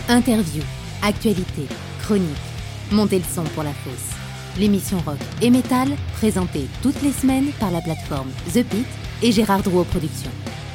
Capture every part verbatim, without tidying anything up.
Interviews, actualités, chroniques. Montez le son pour la fosse. L'émission rock et métal, présentée toutes les semaines par la plateforme The Pit et Gérard Drouot Productions.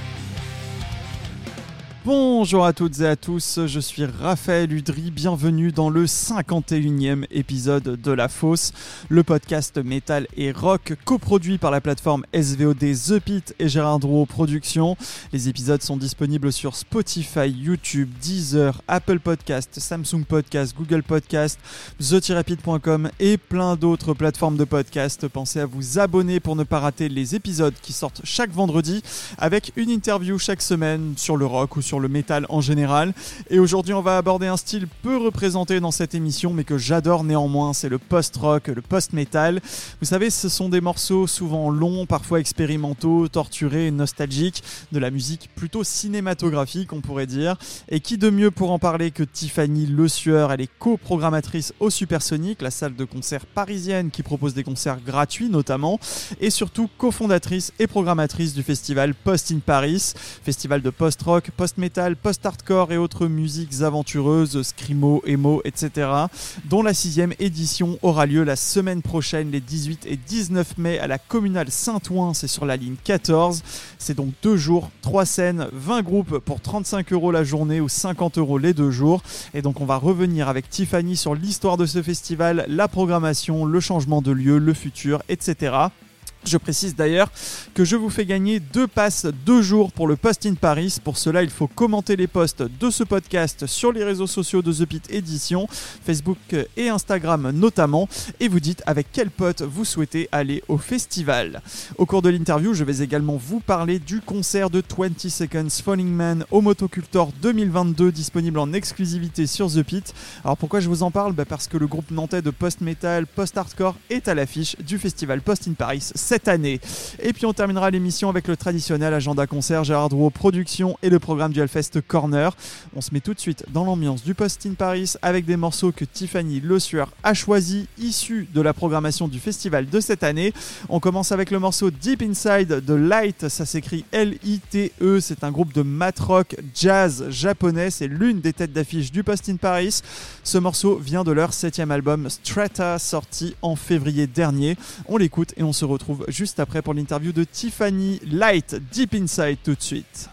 Bonjour à toutes et à tous, je suis Raphaël Udry, bienvenue dans le cinquante et unième épisode de La Fosse, le podcast métal et rock coproduit par la plateforme S V O D The Pit et Gérard Drouot Productions. Les épisodes sont disponibles sur Spotify, YouTube, Deezer, Apple Podcast, Samsung Podcast, Google Podcast, the tiret pit point com et plein d'autres plateformes de podcast. Pensez à vous abonner pour ne pas rater les épisodes qui sortent chaque vendredi avec une interview chaque semaine sur le rock ou sur sur le métal en général. Et aujourd'hui, on va aborder un style peu représenté dans cette émission, mais que j'adore néanmoins, c'est le post-rock, le post-metal. Vous savez, ce sont des morceaux souvent longs, parfois expérimentaux, torturés, nostalgiques, de la musique plutôt cinématographique, on pourrait dire. Et qui de mieux pour en parler que Tiffany Le Sueur, elle est coprogrammatrice au Supersonic, la salle de concert parisienne qui propose des concerts gratuits notamment, et surtout cofondatrice et programmatrice du festival Post in Paris, festival de post-rock, post metal, post-hardcore et autres musiques aventureuses, screamo, emo, et cetera, dont la sixième édition aura lieu la semaine prochaine, les dix-huit et dix-neuf mai, à la Communale Saint-Ouen, c'est sur la ligne quatorze. C'est donc deux jours, trois scènes, vingt groupes pour trente-cinq euros la journée ou cinquante euros les deux jours. Et donc on va revenir avec Tiffany sur l'histoire de ce festival, la programmation, le changement de lieu, le futur, et cetera. Je précise d'ailleurs que je vous fais gagner deux passes, deux jours pour le Post in Paris. Pour cela, il faut commenter les posts de ce podcast sur les réseaux sociaux de The Pit Édition, Facebook et Instagram notamment, et vous dites avec quel pote vous souhaitez aller au festival. Au cours de l'interview, je vais également vous parler du concert de vingt Seconds Falling Man au Motocultor deux mille vingt-deux, disponible en exclusivité sur The Pit. Alors pourquoi je vous en parle ? Bah parce que le groupe nantais de post-metal, post-hardcore est à l'affiche du festival Post in Paris cette année. Et puis on terminera l'émission avec le traditionnel agenda concert Gérard Drouot Productions et le programme du Hellfest Corner. On se met tout de suite dans l'ambiance du Post in Paris avec des morceaux que Tiffany Le Sueur a choisis, issus de la programmation du festival de cette année. On commence avec le morceau Deep Inside de Light, ça s'écrit L I T E, c'est un groupe de mat rock jazz japonais, c'est l'une des têtes d'affiche du Post in Paris. Ce morceau vient de leur septième album Strata, sorti en février dernier. On l'écoute et on se retrouve juste après pour l'interview de Tiffany. Light, Deep Inside tout de suite.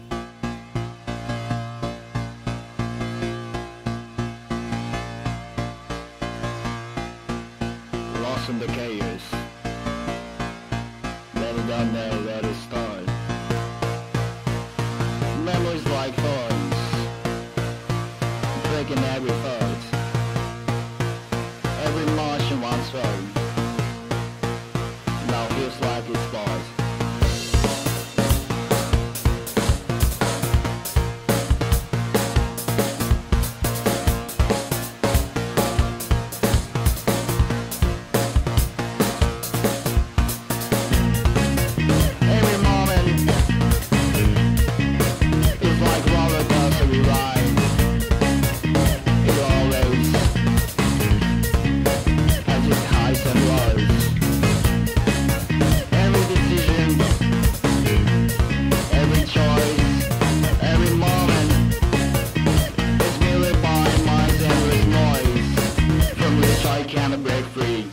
Lost in the chaos, never got there where to start. Memories like thorns, breaking every thought. Every motion once felt. Now feels like it's lost. Every moment feels like roller coaster we ride. It always has its highs and lows. Can't break free.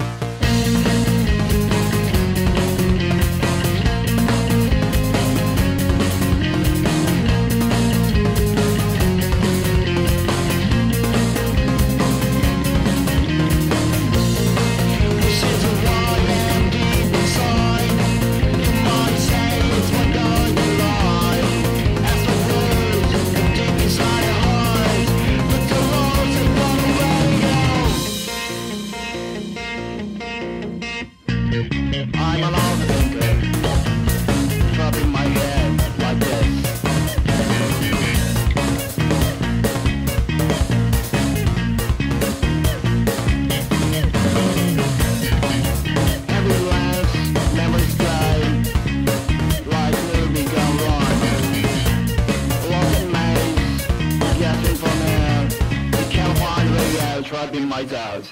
Trapping my doubt.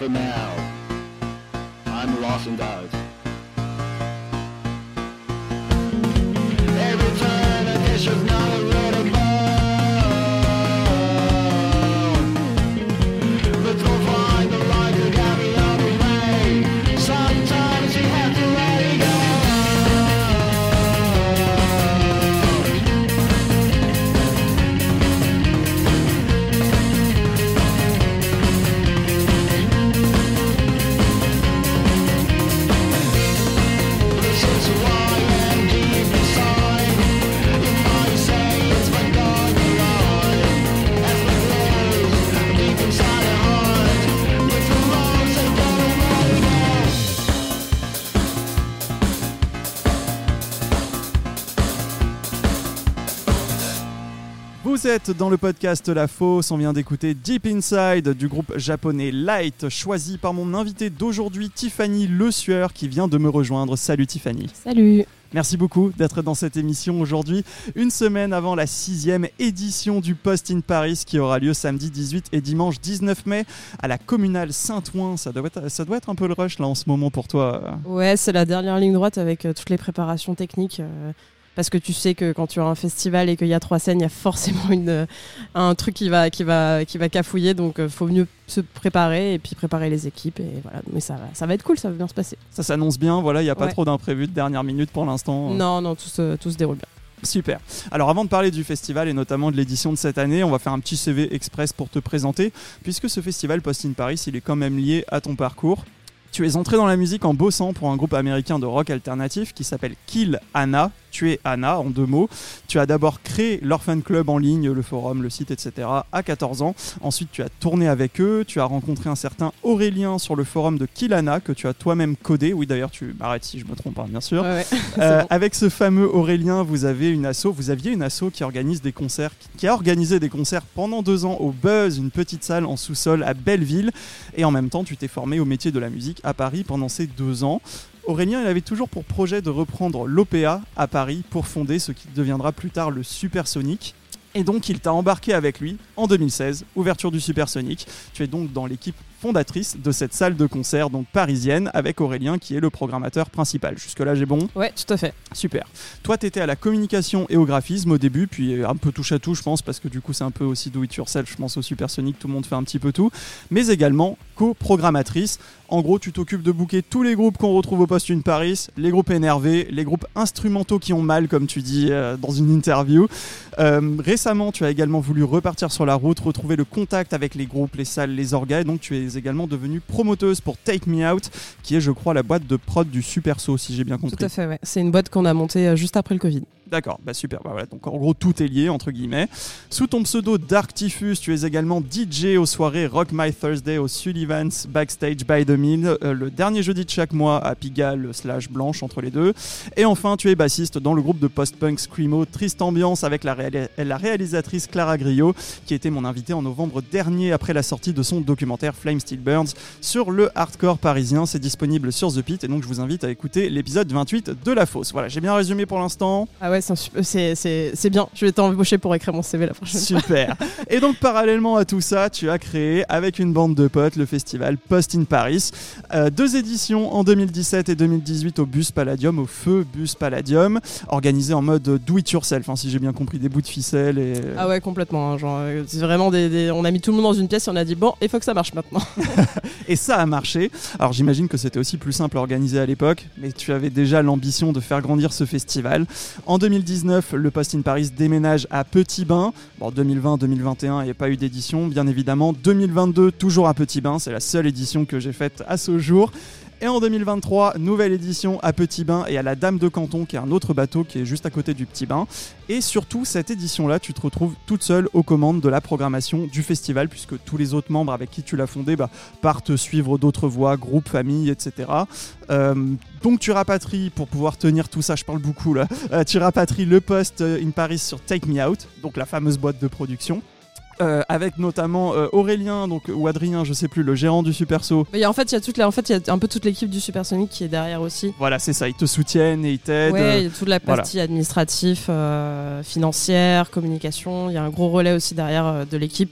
for now. I'm lost in doubt. Every turn a dish is not a red of bone. But don't find the light you got me on the way. Sometimes you have to let it go. Vous êtes dans le podcast La Fosse, on vient d'écouter Deep Inside du groupe japonais Light, choisi par mon invité d'aujourd'hui, Tiffany Le Sueur, qui vient de me rejoindre. Salut Tiffany. Salut. Merci beaucoup d'être dans cette émission aujourd'hui, une semaine avant la sixième édition du Post in Paris qui aura lieu samedi dix-huit et dimanche dix-neuf mai à la communale Saint-Ouen. Ça doit être, ça doit être un peu le rush là en ce moment pour toi. Ouais, c'est la dernière ligne droite avec euh, toutes les préparations techniques. Euh... Parce que tu sais que quand tu as un festival et qu'il y a trois scènes, il y a forcément une, un truc qui va, qui va, qui va cafouiller. Donc, il faut mieux se préparer et puis préparer les équipes. Et voilà. Mais ça va, ça va être cool, ça va bien se passer. Ça s'annonce bien, voilà, il n'y a pas ouais. trop d'imprévus de dernière minute pour l'instant. Non, non, tout se, tout se déroule bien. Super. Alors avant de parler du festival et notamment de l'édition de cette année, on va faire un petit C V express pour te présenter, puisque ce festival Post in Paris, il est quand même lié à ton parcours. Tu es entré dans la musique en bossant pour un groupe américain de rock alternatif qui s'appelle Kill Anna. Tu es Anna en deux mots. Tu as d'abord créé leur fan club en ligne, le forum, le site, et cetera à quatorze ans. Ensuite, tu as tourné avec eux. Tu as rencontré un certain Aurélien sur le forum de Kill Anna que tu as toi-même codé. Oui, d'ailleurs, tu m'arrêtes si je me trompe, hein, bien sûr. Ouais, ouais. Euh, bon. Avec ce fameux Aurélien, vous avez une asso. Vous aviez une asso qui organise des concerts, qui a organisé des concerts pendant deux ans au Buzz, une petite salle en sous-sol à Belleville. Et en même temps, tu t'es formé au métier de la musique à Paris pendant ces deux ans. Aurélien, il avait toujours pour projet de reprendre l'O P A à Paris pour fonder ce qui deviendra plus tard le Supersonic. Et donc, il t'a embarqué avec lui en deux mille seize, ouverture du Supersonic. Tu es donc dans l'équipe fondatrice de cette salle de concert donc parisienne avec Aurélien qui est le programmateur principal. Jusque-là, j'ai bon ? Ouais, tout à fait. Super. Toi, tu étais à la communication et au graphisme au début, puis un peu touche à tout, je pense, parce que du coup, c'est un peu aussi do it yourself. Je pense au Supersonic, tout le monde fait un petit peu tout. Mais également co-programmatrice. En gros, tu t'occupes de booker tous les groupes qu'on retrouve au Post in Paris, les groupes énervés, les groupes instrumentaux qui ont mal, comme tu dis euh, dans une interview. Euh, récemment, tu as également voulu repartir sur la route, retrouver le contact avec les groupes, les salles, les orgas, et donc tu es également devenue promoteuse pour Take Me Out, qui est, je crois, la boîte de prod du Superso, si j'ai bien compris. Tout à fait, ouais. C'est une boîte qu'on a montée euh, juste après le Covid. D'accord, bah super, bah voilà. Donc en gros tout est lié entre guillemets. Sous ton pseudo Dark Typhus, tu es également D J aux soirées Rock My Thursday au Sullivan's Backstage by the Mill, euh, le dernier jeudi de chaque mois à Pigalle slash Blanche entre les deux. Et enfin tu es bassiste dans le groupe de post-punk Screamo Triste Ambiance avec la, réali- la réalisatrice Clara Griot qui était mon invitée en novembre dernier après la sortie de son documentaire Flame Still Burns sur le hardcore parisien. C'est disponible sur The Pit et donc je vous invite à écouter l'épisode vingt-huit de La Fosse. Voilà, j'ai bien résumé pour l'instant. Ah ouais, c'est, un super, c'est, c'est, c'est bien. Je vais t'embaucher pour écrire mon C V la prochaine fois. Super. Et donc parallèlement à tout ça, tu as créé avec une bande de potes le festival Post in Paris. Euh, deux éditions en deux mille dix-sept et deux mille dix-huit au Bus Palladium, au feu Bus Palladium, organisé en mode do it yourself, hein, si j'ai bien compris, des bouts de ficelle. Et... Ah ouais, complètement. Hein, genre, c'est vraiment des, des... On a mis tout le monde dans une pièce et on a dit bon, il faut que ça marche maintenant. Et ça a marché. Alors j'imagine que c'était aussi plus simple à organiser à l'époque, mais tu avais déjà l'ambition de faire grandir ce festival. En deux mille dix-neuf, le Post in Paris déménage à Petit Bain. Bon, deux mille vingt deux mille vingt et un, il n'y a pas eu d'édition, bien évidemment. deux mille vingt-deux, toujours à Petit Bain. C'est la seule édition que j'ai faite à ce jour. Et en deux mille vingt-trois, nouvelle édition à Petit Bain et à la Dame de Canton, qui est un autre bateau qui est juste à côté du Petit Bain. Et surtout, cette édition-là, tu te retrouves toute seule aux commandes de la programmation du festival, puisque tous les autres membres avec qui tu l'as fondé bah, partent suivre d'autres voies, groupes, familles, et cetera. Euh, donc tu rapatries, pour pouvoir tenir tout ça, je parle beaucoup là, euh, tu rapatries le Post in Paris sur Take Me Out, donc la fameuse boîte de production. Euh, avec notamment euh, Aurélien donc, ou Adrien, je sais plus, le gérant du Superso. Mais en fait, il y a toute la, en fait, il y a un peu toute l'équipe du Supersonic qui est derrière aussi. Voilà, c'est ça, ils te soutiennent et ils t'aident. Ouais, il y a toute la partie voilà. administrative, euh, financière, communication. Il y a un gros relais aussi derrière euh, de l'équipe.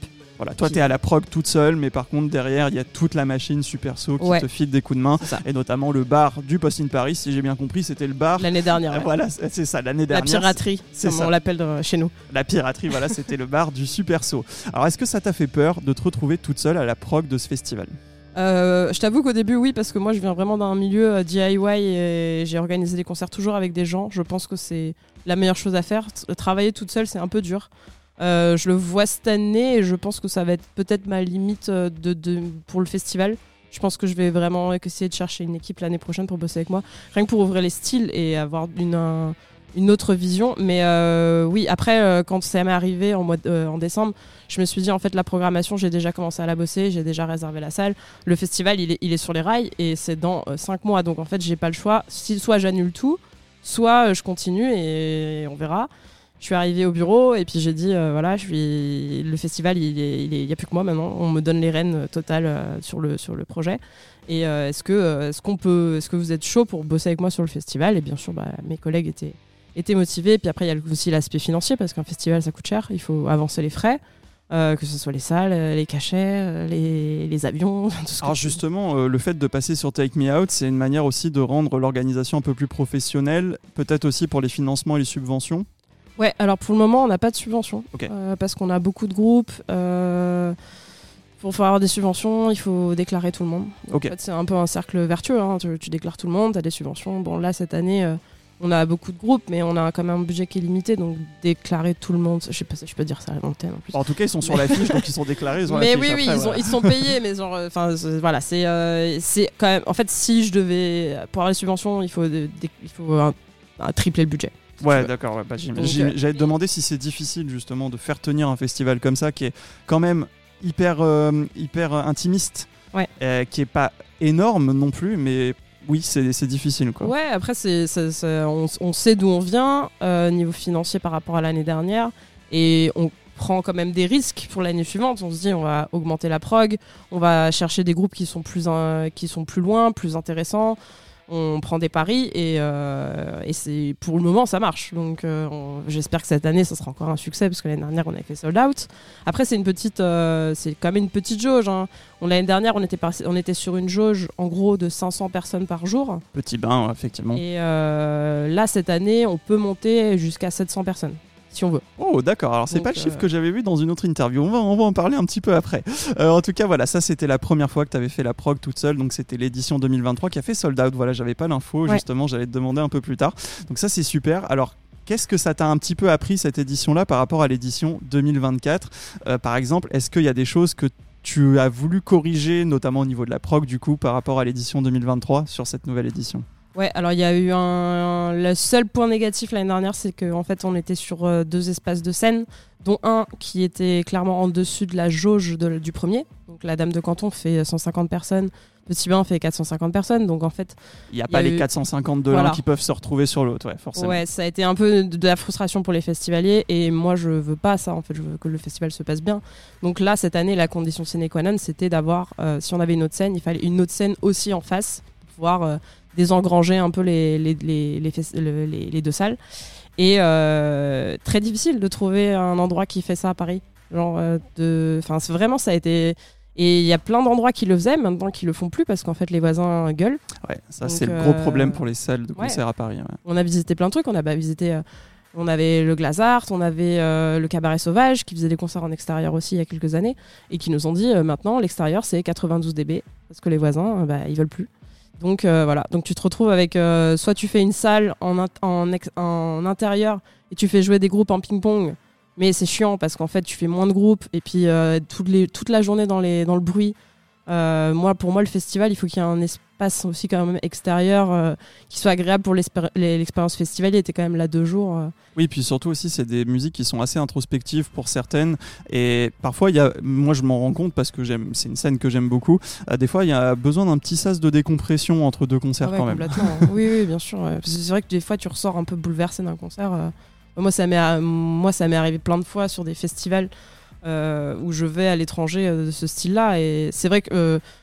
Voilà, toi Qui- t'es à la prog toute seule, mais par contre derrière il y a toute la machine Superso qui Ouais. te file des coups de main, C'est ça. et notamment le bar du Post in Paris, si j'ai bien compris, c'était le bar. L'année dernière. Euh, ouais. Voilà, c'est c'est ça, l'année La dernière. piraterie, c'est comme ça. on l'appelle euh, chez nous. La piraterie, voilà, c'était le bar du Superso. Alors, est-ce que ça t'a fait peur de te retrouver toute seule à la prog de ce festival ? Euh, je t'avoue qu'au début, oui, parce que moi, je viens vraiment d'un milieu euh, D I Y et j'ai organisé des concerts toujours avec des gens. Je pense que c'est la meilleure chose à faire. T- Travailler toute seule, c'est un peu dur. Euh, je le vois cette année et je pense que ça va être peut-être ma limite euh, de, de, pour le festival. Je pense que je vais vraiment essayer de chercher une équipe l'année prochaine pour bosser avec moi. Rien que pour ouvrir les styles et avoir une, un- une autre vision. Mais euh, oui, après, euh, quand ça m'est arrivé en, mois de- euh, en décembre, je me suis dit, en fait, la programmation, j'ai déjà commencé à la bosser, j'ai déjà réservé la salle. Le festival, il est, il est sur les rails et c'est dans cinq mois. Donc, en fait, j'ai pas le choix. Si, soit j'annule tout, soit euh, je continue et on verra. Je suis arrivée au bureau et puis j'ai dit, euh, voilà, je suis... le festival, il est, il est... il y a plus que moi maintenant. On me donne les rênes euh, totales euh, sur, le, sur le projet. Et euh, est-ce que, euh, est-ce qu'on peut, est-ce que vous êtes chaud pour bosser avec moi sur le festival ? Et bien sûr, bah, mes collègues étaient, étaient motivés. Puis après, il y a aussi l'aspect financier parce qu'un festival, ça coûte cher. Il faut avancer les frais. Euh, que ce soit les salles, euh, les cachets, euh, les, les avions, tout ce que Alors tu- justement, euh, le fait de passer sur Take Me Out, c'est une manière aussi de rendre l'organisation un peu plus professionnelle, peut-être aussi pour les financements et les subventions. Ouais, alors pour le moment, on n'a pas de subvention. Ok. Euh, parce qu'on a beaucoup de groupes. Euh, pour avoir des subventions, il faut déclarer tout le monde. Donc, Ok. En fait, c'est un peu un cercle vertueux. Hein. Tu, tu déclares tout le monde, tu as des subventions. Bon, là, cette année, euh, on a beaucoup de groupes, mais on a quand même un budget qui est limité. Donc, déclarer tout le monde, je sais pas si je peux dire ça à l'antenne en plus. Bon, en tout cas, ils sont sur l'affiche, donc ils sont déclarés. Ils ont Mais l'affiche oui, oui, après, ils, ont, voilà. ils sont payés, mais genre, enfin, voilà, c'est, euh, c'est quand même. En fait, si je devais pour avoir les subventions, il faut, de- des- il faut un, un tripler le budget. si tu Ouais, veux. d'accord. Ouais, bah, j'im- Donc, j'im- euh, J'allais te demander si c'est difficile justement de faire tenir un festival comme ça, qui est quand même hyper, euh, hyper euh, intimiste, Ouais. euh, qui est pas énorme non plus, mais oui, c'est c'est difficile, quoi. Ouais, après, c'est, c'est- c'est- on, on sait d'où on vient, euh, niveau financier par rapport à l'année dernière, et on prend quand même des risques pour l'année suivante. On se dit, on va augmenter la prog, on va chercher des groupes qui sont plus, euh, qui sont plus loin, plus intéressants. On prend des paris et, euh, et c'est, pour le moment, ça marche. Donc, euh, on- j'espère que cette année, ça sera encore un succès parce que l'année dernière, on avait fait sold out. Après, c'est une petite, euh, c'est quand même une petite jauge. Hein. On, l'année dernière, on était, par- on était sur une jauge en gros de cinq cents personnes par jour. Petit bain, ouais, effectivement. Et euh, là, cette année, on peut monter jusqu'à sept cents personnes, si on veut. Oh, d'accord. Alors, c'est Donc, pas le chiffre euh, que j'avais vu dans une autre interview. On va, on va en parler un petit peu après. Euh, en tout cas, voilà, ça, c'était la première fois que tu avais fait la prog toute seule. Donc, c'était l'édition deux mille vingt-trois qui a fait sold out. Voilà, j'avais pas l'info. Ouais. Justement, j'allais te demander un peu plus tard. Donc, ça, c'est super. Alors, qu'est-ce que ça t'a un petit peu appris, cette édition-là, par rapport à l'édition deux mille vingt-quatre ? Euh, Par exemple, est-ce qu'il y a des choses que tu as voulu corriger, notamment au niveau de la prog, du coup, par rapport à l'édition deux mille vingt-trois sur cette nouvelle édition ? Ouais, alors il y a eu un. Le seul point négatif l'année dernière, c'est qu'en fait, on était sur euh, deux espaces de scène, dont un qui était clairement en dessus de la jauge de- du premier. Donc la Dame de Canton fait cent cinquante personnes, Petit Bain fait quatre cent cinquante personnes. Donc en fait, Il n'y a Il y pas a les eu- quatre cent cinquante de l'un Voilà. qui peuvent se retrouver sur l'autre, ouais, forcément. ouais, ça a été un peu de de la frustration pour les festivaliers. Et moi, je veux pas ça. En fait, je veux que le festival se passe bien. Donc là, cette année, la condition sine qua non, c'était d'avoir, euh, si on avait une autre scène, il fallait une autre scène aussi en face pour pouvoir euh, désengranger un peu les, les, les, les, fes- le- les- les deux salles. Et euh, très difficile de trouver un endroit qui fait ça à Paris. Genre, euh, de... enfin, c'est vraiment, ça a été. Et il y a plein d'endroits qui le faisaient, maintenant qui le font plus parce qu'en fait, les voisins gueulent. Ouais, ça, Donc, c'est le gros euh, problème pour les salles de ouais. concert à Paris. Ouais. On a visité plein de trucs. On a bah, visité. euh, on avait le Glazart, on avait euh, le Cabaret Sauvage qui faisait des concerts en extérieur aussi il y a quelques années et qui nous ont dit euh, maintenant l'extérieur c'est quatre-vingt-douze décibels parce que les voisins euh, bah, ils veulent plus. Donc euh, voilà, donc tu te retrouves avec euh, soit tu fais une salle en, int- en, ex- en intérieur et tu fais jouer des groupes en ping-pong, mais c'est chiant parce qu'en fait tu fais moins de groupes et puis euh, toutes les, toute la journée dans, les, dans le bruit. Euh, moi, pour moi, le festival, il faut qu'il y ait un espace aussi quand même extérieur euh, qui soit agréable pour l'expéri- les- l'expérience festivalier. T'es quand même là deux jours. euh. Oui, puis surtout aussi, c'est des musiques qui sont assez introspectives pour certaines. Et parfois, il y a, moi, je m'en rends compte parce que j'aime, c'est une scène que j'aime beaucoup. Euh, des fois, il y a besoin d'un petit sas de décompression entre deux concerts Ah ouais, quand même. complètement. oui, oui, bien sûr. ouais. Parce que c'est vrai que des fois, tu ressors un peu bouleversé d'un concert. euh. Moi, ça m'est, a- moi, ça m'est arrivé plein de fois sur des festivals euh, où je vais à l'étranger euh, de ce style-là. Et c'est vrai que euh,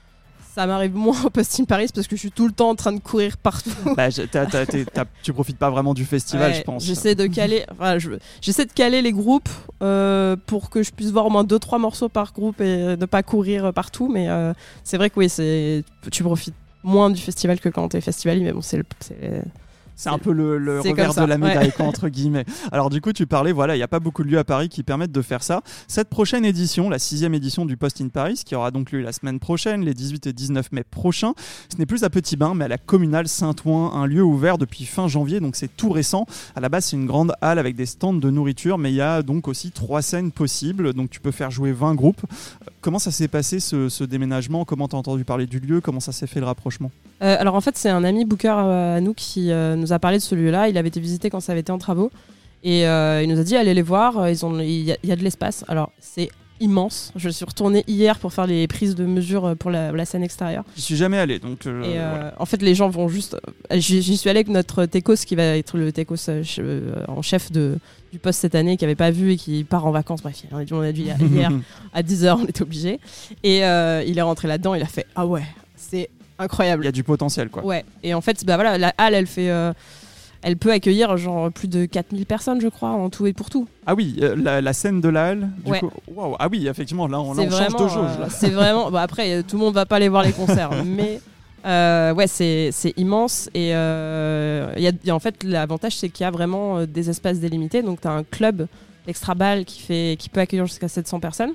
Ça m'arrive moins au Post in Paris parce que je suis tout le temps en train de courir partout. Bah, je- t'as- t'as- t'es- t'as- tu profites pas vraiment du festival, Ouais, je pense. J'essaie de caler, enfin, je- j'essaie de caler les groupes euh, pour que je puisse voir au moins deux trois morceaux par groupe et ne pas courir partout. Mais euh, c'est vrai que oui, c'est tu profites moins du festival que quand t'es festivalier. Mais bon, c'est le, c'est- C'est un peu le, le c'est revers comme ça, de la médaille, ouais. quoi, entre guillemets. Alors du coup, tu parlais, voilà, il n'y a pas beaucoup de lieux à Paris qui permettent de faire ça. Cette prochaine édition, la sixième édition du Post in Paris, qui aura donc lieu la semaine prochaine, les dix-huit et dix-neuf mai prochains, ce n'est plus à Petit Bain, mais à la communale Saint-Ouen, un lieu ouvert depuis fin janvier, donc c'est tout récent. À la base, c'est une grande halle avec des stands de nourriture, mais il y a donc aussi trois scènes possibles, donc tu peux faire jouer vingt groupes. Comment ça s'est passé ce, ce déménagement? Comment tu as entendu parler du lieu? Comment ça s'est fait le rapprochement? Euh, alors en fait, c'est un ami booker euh, à nous qui euh, nous a parlé de ce lieu-là. Il avait été visité quand ça avait été en travaux et euh, il nous a dit allez les voir. Ils ont, il y, a- il y a de l'espace. Alors c'est immense. Je suis retournée hier pour faire les prises de mesure pour la, la scène extérieure. J'y suis jamais allé, donc euh, Et euh, voilà. en fait, les gens vont juste. euh, J'y j'y suis allée avec notre Tekos qui va être le Tekos euh, che- euh, en chef de, du poste cette année, qui avait pas vu et qui part en vacances. Bref, on a dû, on a dû hier, hier à dix heures, on était obligés. Et euh, il est rentré là-dedans, il a fait ah ouais, c'est incroyable. Il y a du potentiel, quoi. Ouais. Et en fait, bah voilà, la halle, elle fait. euh, elle peut accueillir genre plus de quatre mille personnes, je crois, en tout et pour tout. Ah oui, euh, la, la scène de la halle, du Ouais. coup. Waouh, ah oui, effectivement, là, on, là, C'est on change vraiment, de jauge. euh, Là. c'est vraiment. Bah après, euh, tout le monde va pas aller voir les concerts, mais euh, ouais, c'est c'est immense et euh, il y a, il y a- en fait l'avantage c'est qu'il y a vraiment euh, des espaces délimités. Donc tu as un club extra balle qui fait qui peut accueillir jusqu'à sept cents personnes,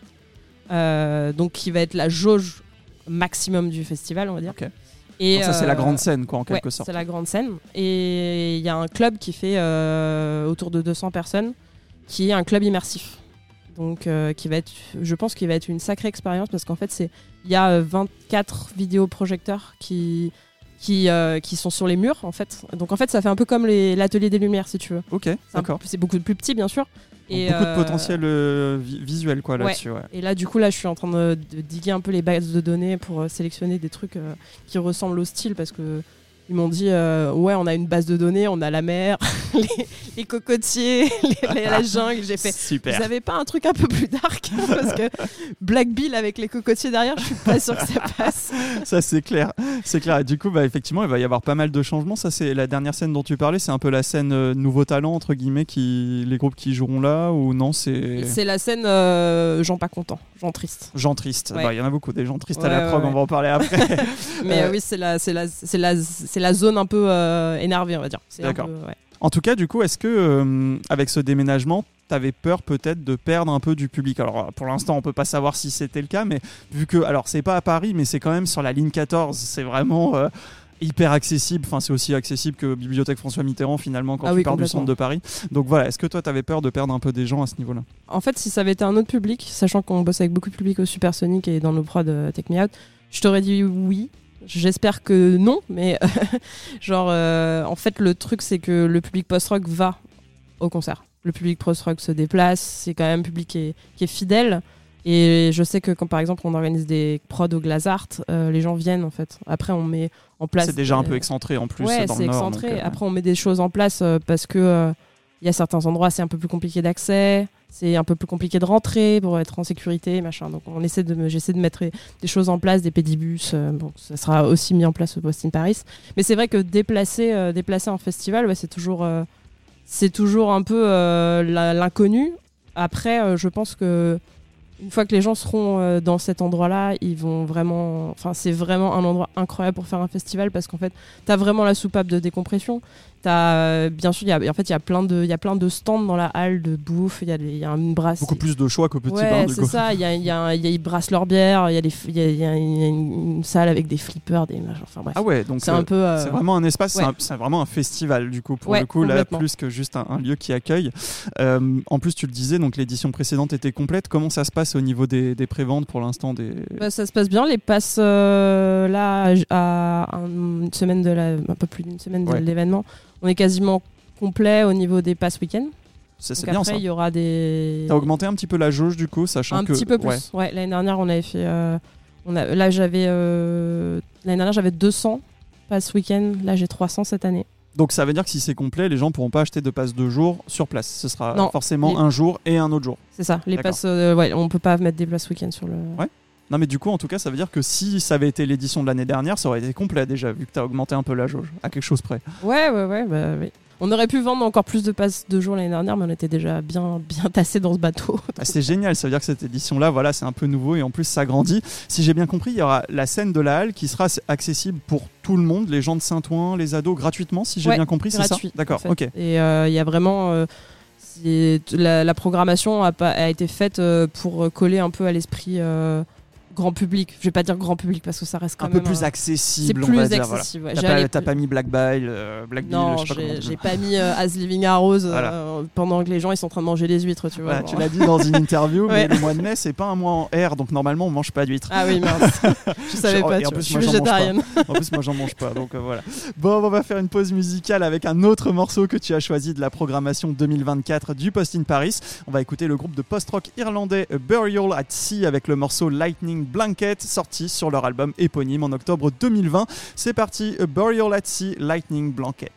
euh, donc qui va être la jauge maximum du festival, on va dire. Ok. Et Donc ça, c'est la euh, grande scène, quoi, en Ouais, quelque sorte. c'est la grande scène. Et il y a un club qui fait euh, autour de deux cents personnes, qui est un club immersif. Donc, euh, qui va être, je pense qu'il va être une sacrée expérience parce qu'en fait, c'est, il y a euh, vingt-quatre vidéoprojecteurs qui, qui, euh, qui sont sur les murs, en fait. Donc, en fait, ça fait un peu comme les- l'atelier des Lumières, si tu veux. Ok, C'est, un d'accord. peu- c'est beaucoup plus petit, bien sûr. Donc, Et, beaucoup euh, de potentiel euh, vi- visuel, quoi, ouais. là-dessus. Ouais. Et là, du coup, là, je suis en train de, de diguer un peu les bases de données pour euh, sélectionner des trucs euh, qui ressemblent au style parce que ils m'ont dit euh, ouais, on a une base de données, on a la mer, les, les cocotiers, les- les- la jungle. J'ai fait. Super. Vous avez pas un truc un peu plus dark parce que Black Bill avec les cocotiers derrière, je suis pas sûre que ça passe. Ça, c'est clair. C'est clair. Et du coup, bah, effectivement, il va y avoir pas mal de changements. Ça, c'est la dernière scène dont tu parlais. C'est un peu la scène euh, nouveau talent, entre guillemets, qui... les groupes qui joueront là, ou non? C'est C'est la scène euh, gens pas contents, gens tristes. gens tristes. Ouais. Bah, il y en a beaucoup, des gens tristes à Ouais, la ouais, prog. ouais. On va en parler après. Mais Euh, euh, oui, c'est la, c'est la, c'est la, c'est la zone un peu euh, énervée, on va dire. C'est un D'accord. peu, ouais. En tout cas, du coup, est-ce que euh, avec ce déménagement, t'avais peur peut-être de perdre un peu du public? Alors, pour l'instant, on peut pas savoir si c'était le cas, mais vu que, alors, c'est pas à Paris, mais c'est quand même sur la ligne quatorze. C'est vraiment euh, hyper accessible. Enfin, c'est aussi accessible que Bibliothèque François Mitterrand finalement quand Ah tu oui, pars du complètement. centre de Paris. Donc voilà, est-ce que toi, t'avais peur de perdre un peu des gens à ce niveau-là? En fait, si ça avait été un autre public, sachant qu'on bosse avec beaucoup de public au Supersonic et dans nos prods euh, Take Me Out, je t'aurais dit oui. J'espère que non, mais genre, euh, en fait, le truc, c'est que le public post-rock va au concert. Le public post-rock se déplace, c'est quand même un public qui est, qui est fidèle. Et je sais que quand, par exemple, on organise des prods au Glazart, euh, les gens viennent, en fait. Après, on met en place... C'est déjà un euh, peu excentré en plus ouais, dans c'est le Nord. excentré. donc, euh, Après, on met des choses en place euh, parce que euh, il y a certains endroits, c'est un peu plus compliqué d'accès, c'est un peu plus compliqué de rentrer pour être en sécurité, machin. Donc, on essaie de, me- j'essaie de mettre des choses en place, des pédibus. Euh, bon, ça sera aussi mis en place au Post in Paris. Mais c'est vrai que déplacer, euh, déplacer en festival, ouais, c'est toujours, euh, c'est toujours un peu euh, la- l'inconnu. Après, euh, je pense que une fois que les gens seront euh, dans cet endroit-là, ils vont vraiment. Enfin, c'est vraiment un endroit incroyable pour faire un festival parce qu'en fait, t'as vraiment la soupape de décompression. T'as, euh, bien sûr, il y a, en fait, il y a plein de, il y a plein de stands dans la halle de bouffe. Il y a, des- il y a une brasse. beaucoup plus de choix qu'au Petit Ouais, Bain. du c'est coup. ça. Il y a, il y a, il y a- ils brassent leur bière. Il y a des, il y a, il y a une, il y a une salle avec des flippers, des machins. Enfin bref. Ah ouais, donc c'est euh, un peu. euh, c'est vraiment un espace, c'est ouais. un- c'est vraiment un festival du coup pour Ouais, le coup là complètement. plus que juste un, un lieu qui accueille. Euh, en plus tu le disais, donc l'édition précédente était complète. Comment ça se passe au niveau des, des préventes pour l'instant des... Bah, ça se passe bien. Les passes euh, là à un- une semaine de la, un peu plus d'une semaine de Ouais. l'événement, on est quasiment complet au niveau des passes week-end. Ça, c'est Donc bien après, ça. il y aura des. T'as augmenté un petit peu la jauge du coup, sachant un que petit peu plus. ouais. Ouais, l'année dernière, on avait fait. euh, on a, là, j'avais. euh, l'année dernière, j'avais deux cents passes week-end. Là, j'ai trois cents cette année. Donc ça veut dire que si c'est complet, les gens pourront pas acheter de passe de jour sur place. Ce sera Non. forcément Les- un jour et un autre jour. C'est ça. Les D'accord. passes. euh, ouais, on peut pas mettre des places week-end sur le. Ouais. Non mais du coup en tout cas ça veut dire que si ça avait été l'édition de l'année dernière ça aurait été complet déjà vu que tu as augmenté un peu la jauge à quelque chose près. Ouais, ouais, ouais, bah oui. On aurait pu vendre encore plus de passes de jour l'année dernière, mais on était déjà bien, bien tassé dans ce bateau. Ah, c'est génial, ça veut dire que cette édition-là, voilà, c'est un peu nouveau et en plus ça grandit. Si j'ai bien compris, il y aura la scène de la halle qui sera accessible pour tout le monde, les gens de Saint-Ouen, les ados, gratuitement, si j'ai Ouais, bien compris, c'est ça gratuit, D'accord, en fait. ok. Et il euh, y a vraiment... Euh, c'est- la, la programmation a, pas, a été faite euh, pour coller un peu à l'esprit euh, grand public. Je vais pas dire grand public parce que ça reste quand Un même... peu plus un- accessible, C'est on plus va dire. Voilà. accessible. ouais. T'as J'ai pas, allé- t'as pas mis Black Bile, euh, Black Bill, Non, je sais pas comment j'ai dire. j'ai pas mis euh, As Living Arrows euh, Voilà. pendant que les gens ils sont en train de manger les huîtres, tu vois. Voilà, genre. tu l'as dit dans une interview, mais Ouais. le mois de mai, c'est pas un mois en R, donc normalement on mange pas d'huîtres. Ah oui, merde. Je savais Et pas, en tu vois. plus, Je suis moi, j'en mange pas. végétarienne. En plus, moi, j'en mange pas, donc euh, voilà. Bon, on va faire une pause musicale avec un autre morceau que tu as choisi de la programmation deux mille vingt-quatre du Post in Paris. On va écouter le groupe de post-rock irlandais A Burial at Sea avec le morceau Lightning Blanket, sorti sur leur album éponyme en octobre deux mille vingt. C'est parti, A Burial at Sea, Lightning Blanket.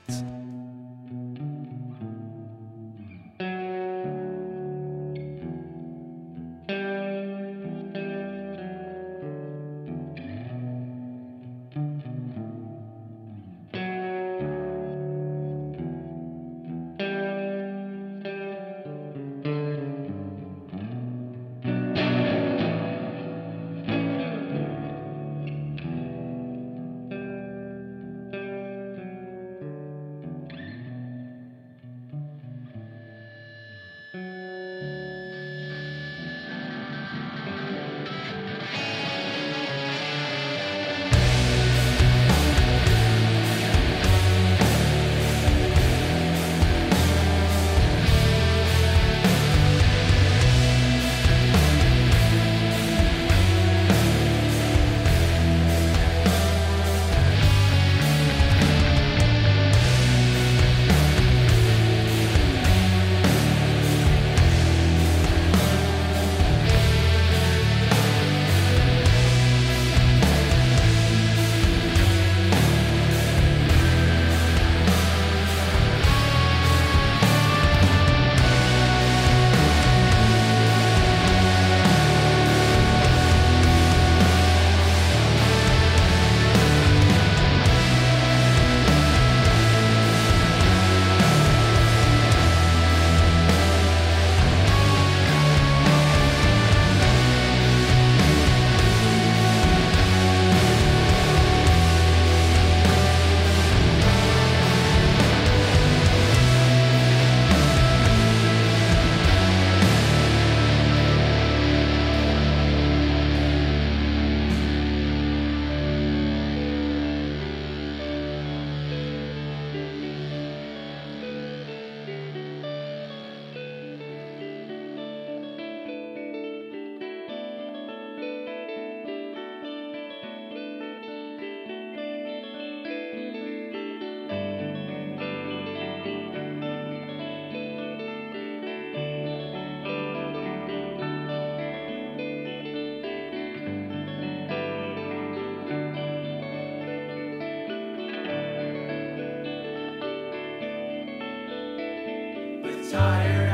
Tired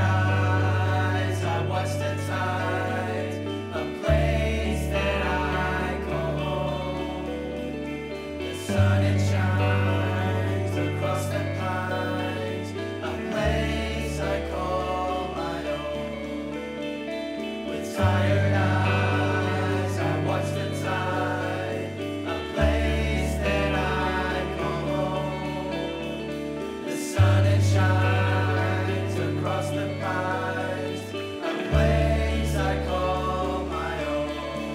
eyes, I watch the tides, a place that I call home. The sun it shines across the pines, a place I call my own. With tired eyes, I watch the tide, a place that I call home. The sun it shines across the pines, a place I call my own.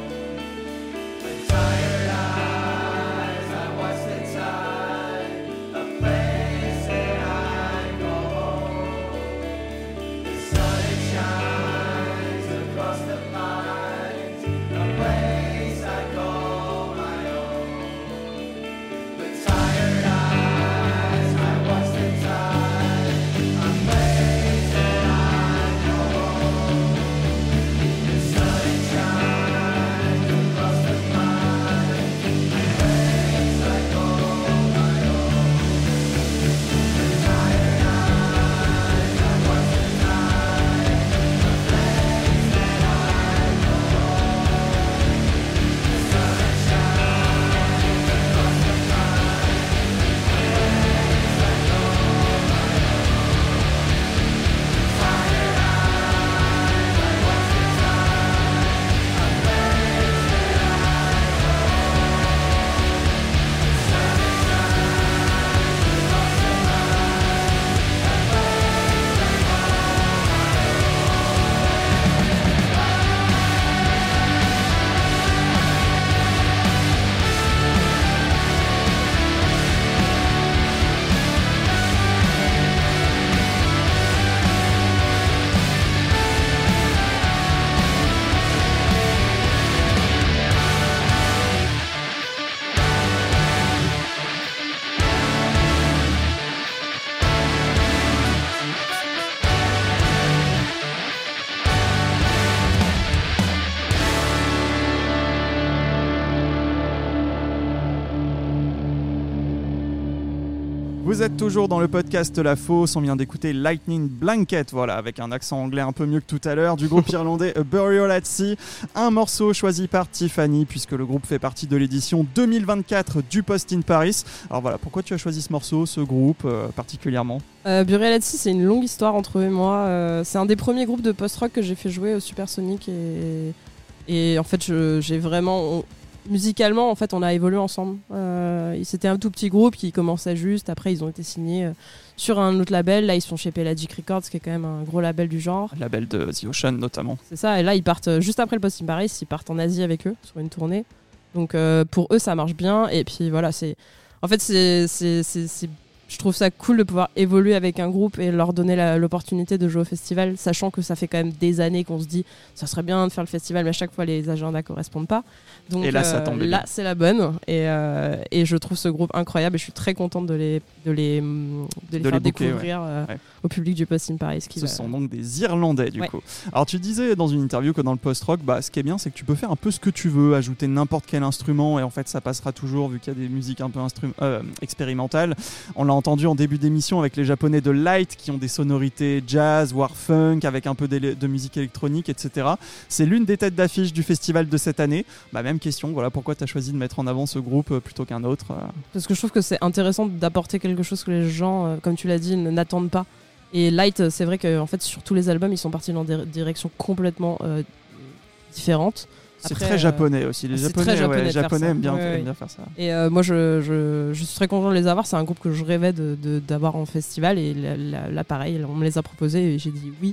With tired eyes, I watch the tide, a place that I call home. The sun it shines across the pines. Vous êtes toujours dans le podcast La Fosse, on vient d'écouter Lightning Blanket, voilà, avec un accent anglais un peu mieux que tout à l'heure, du groupe irlandais A Burial at Sea, un morceau choisi par Tiffany, puisque le groupe fait partie de l'édition deux mille vingt-quatre du Post in Paris. Alors voilà, pourquoi tu as choisi ce morceau, ce groupe euh, particulièrement ? Euh, Burial at Sea, c'est une longue histoire entre eux et moi. Euh, c'est un des premiers groupes de post-rock que j'ai fait jouer au Supersonic et, et en fait, je, j'ai vraiment... On... Musicalement, en fait, on a évolué ensemble. Euh, c'était un tout petit groupe qui commençait juste. Après, ils ont été signés euh, sur un autre label. Là, ils sont chez Pelagic Records, qui est quand même un gros label du genre. Label de The Ocean, notamment. C'est ça. Et là, ils partent euh, juste après le Post in Paris. Ils partent en Asie avec eux sur une tournée. Donc, euh, pour eux, ça marche bien. Et puis voilà, c'est. En fait, c'est, c'est, c'est, c'est... je trouve ça cool de pouvoir évoluer avec un groupe et leur donner la, l'opportunité de jouer au festival, sachant que ça fait quand même des années qu'on se dit ça serait bien de faire le festival, mais à chaque fois les agendas correspondent pas. Donc et là, ça tombe euh, bien. Là, c'est la bonne. Et, euh, et je trouve ce groupe incroyable et je suis très contente de les, de les, de les De faire les booker, découvrir ouais. euh, Ouais. au public du Post in Paris. Qui Ce va... sont donc des Irlandais, du Ouais. coup. Alors, tu disais dans une interview que dans le post-rock, bah, ce qui est bien, c'est que tu peux faire un peu ce que tu veux, ajouter n'importe quel instrument, et en fait, ça passera toujours, vu qu'il y a des musiques un peu instru- euh, expérimentales. On l'a entendu en début d'émission avec les Japonais de Light, qui ont des sonorités jazz, war funk, avec un peu d'élé- de musique électronique, et cetera. C'est l'une des têtes d'affiche du festival de cette année. Bah, même question, voilà, pourquoi tu as choisi de mettre en avant ce groupe euh, plutôt qu'un autre euh Parce que je trouve que c'est intéressant d'apporter quelque chose que les gens, euh, comme tu l'as dit, n- n'attendent pas. Et Light, c'est vrai que en fait, sur tous les albums, ils sont partis dans des directions complètement euh, différentes. C'est Après, très euh, japonais aussi. Les c'est japonais, très japonais ouais, de les faire japonais ça. aiment bien, Ouais, aiment ouais. bien faire ça. Et euh, moi, je, je, je suis très content de les avoir. C'est un groupe que je rêvais de, de- d'avoir en festival. Et là, là- là, pareil, on me les a proposés et j'ai dit oui.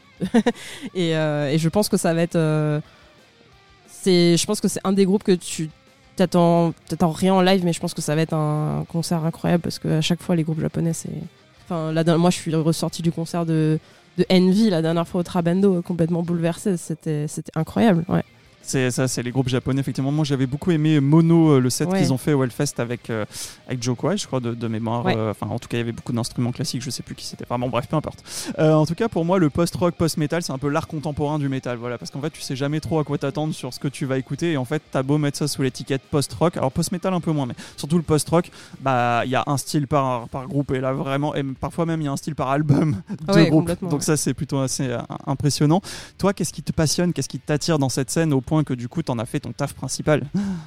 et, euh, et je pense que ça va être. euh, c'est, je pense que c'est un des groupes que tu t'attends, t'attends rien en live, mais je pense que ça va être un concert incroyable parce qu'à chaque fois, les groupes japonais, c'est. Enfin, la dernière- moi, je suis ressorti du concert de, de Envy la dernière fois au Trabendo, complètement bouleversé. C'était, c'était incroyable. Ouais. C'est ça, c'est les groupes japonais, effectivement. Moi, j'avais beaucoup aimé Mono, euh, le set Ouais. qu'ils ont fait au Hellfest avec, euh, avec Joe Kwai, je crois, de, de mémoire. Ouais. Euh, Enfin, en tout cas, il y avait beaucoup d'instruments classiques, je sais plus qui c'était. Enfin, bon, bref, peu importe. Euh, en tout cas, pour moi, le post-rock, post-metal, c'est un peu l'art contemporain du métal. Voilà, parce qu'en fait, tu sais jamais trop à quoi t'attendre sur ce que tu vas écouter. Et en fait, t'as beau mettre ça sous l'étiquette post-rock. Alors, post-metal, un peu moins, mais surtout le post-rock, bah, il y a un style par, par groupe. Et là, vraiment, et parfois même, il y a un style par album de Ouais, groupe. complètement, Donc, ouais. ça, c'est plutôt assez euh, impressionnant. Toi, qu'est-ce qui te passionne, qu'est-ce qui t'attire dans cette scène au point que du coup, t'en as fait ton taf principal?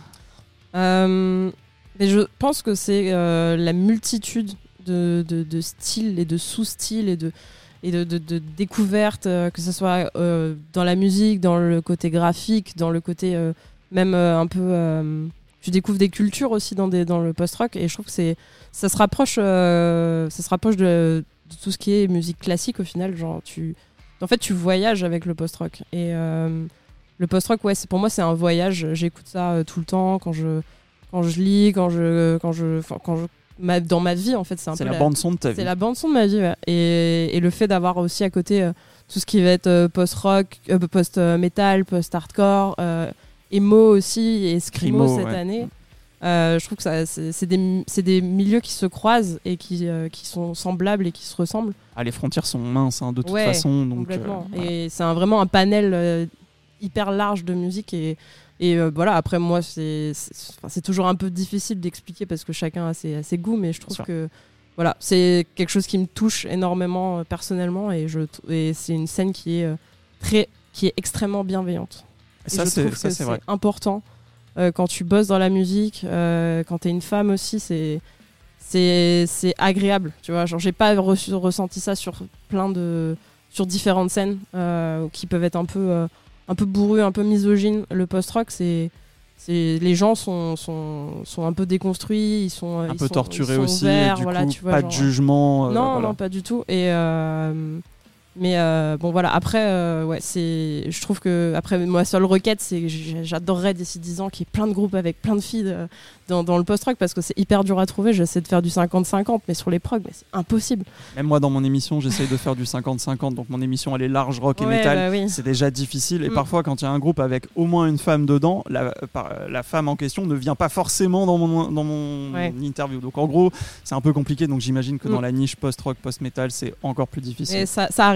Euh, mais je pense que c'est euh, la multitude de, de, de styles et de sous-styles et de, et de, de, de découvertes, euh, que ce soit euh, dans la musique, dans le côté graphique, dans le côté euh, même euh, un peu... euh, tu découvres des cultures aussi dans, des, dans le post-rock et je trouve que c'est, ça se rapproche, euh, ça se rapproche de, de tout ce qui est musique classique au final. Genre, tu, en fait, tu voyages avec le post-rock. Et... Euh, le post-rock, ouais, c'est, pour moi, c'est un voyage. J'écoute ça euh, tout le temps quand je, quand je lis, quand je, quand je, enfin, quand je, ma, dans ma vie, en fait, c'est un C'est peu la bande son de ta vie. c'est la bande son de ma vie, ouais. Et, et le fait d'avoir aussi à côté euh, tout ce qui va être euh, post-rock, euh, post-metal, post-hardcore, euh, emo aussi et screamo Screamo, cette ouais. année. Euh, je trouve que ça, c'est, c'est, des, c'est des milieux qui se croisent et qui, euh, qui sont semblables et qui se ressemblent. Ah, les frontières sont minces hein, de toute Ouais, façon. Donc, complètement. euh, voilà. Et c'est un, vraiment un panel euh, hyper large de musique et, et euh, voilà, après moi c'est, c'est, enfin, c'est toujours un peu difficile d'expliquer parce que chacun a ses, a ses goûts, mais je trouve Bien sûr. que voilà, c'est quelque chose qui me touche énormément euh, personnellement et, je, et c'est une scène qui est, euh, très, qui est extrêmement bienveillante. Et Et ça, je c'est, trouve ça, que c'est vrai. important euh, quand tu bosses dans la musique, euh, quand t'es une femme aussi, c'est, c'est, c'est agréable, tu vois. Genre, j'ai pas reçu, ressenti ça sur plein de, sur différentes scènes euh, qui peuvent être un peu, euh, un peu bourrues, un peu misogynes. Le post-rock, c'est, c'est, les gens sont, sont, sont un peu déconstruits, ils sont Un ils peu sont- torturés ils sont aussi. ouverts, et du voilà, coup, tu vois, pas genre- de jugement. euh, non, voilà. non, pas du tout. Et euh, mais euh, bon, voilà. Après, euh, ouais, c'est. Je trouve que après, ma seule requête, c'est que j- j'adorerais d'ici dix ans qu'il y ait plein de groupes avec plein de filles euh, dans, dans le post-rock parce que c'est hyper dur à trouver. J'essaie de faire du cinquante cinquante, mais sur les progs, mais c'est impossible. Même moi, dans mon émission, j'essaye de faire du cinquante cinquante. Donc, mon émission, elle est large, rock et Ouais, métal. bah oui. C'est déjà difficile. Et Mm. parfois, quand il y a un groupe avec au moins une femme dedans, la, euh, par- la femme en question ne vient pas forcément dans mon, dans mon Ouais. interview. Donc, en gros, c'est un peu compliqué. Donc, j'imagine que Mm. dans la niche post-rock, post-metal, c'est encore plus difficile. Et ça, ça arrive.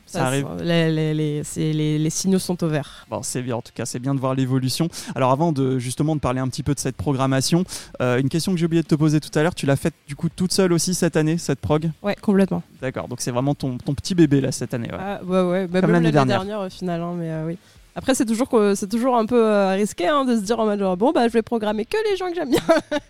Ça arrive. Les, les, les, c'est- les, les signaux sont au vert. Bon, c'est bien, en tout cas, c'est bien de voir l'évolution. Alors, avant de justement de parler un petit peu de cette programmation, euh, une question que j'ai oublié de te poser tout à l'heure, tu l'as faite du coup toute seule aussi cette année, cette prog? Ouais, complètement. D'accord, donc c'est vraiment ton, ton petit bébé là cette année. Ouais. Ah, ouais, ouais. Bah, Comme même l'année l'année dernière. dernière, au final, hein, mais euh, oui. Après, c'est toujours, que- c'est toujours un peu euh, risqué hein, de se dire en mode genre, bon, bah, je vais programmer que les gens que j'aime bien.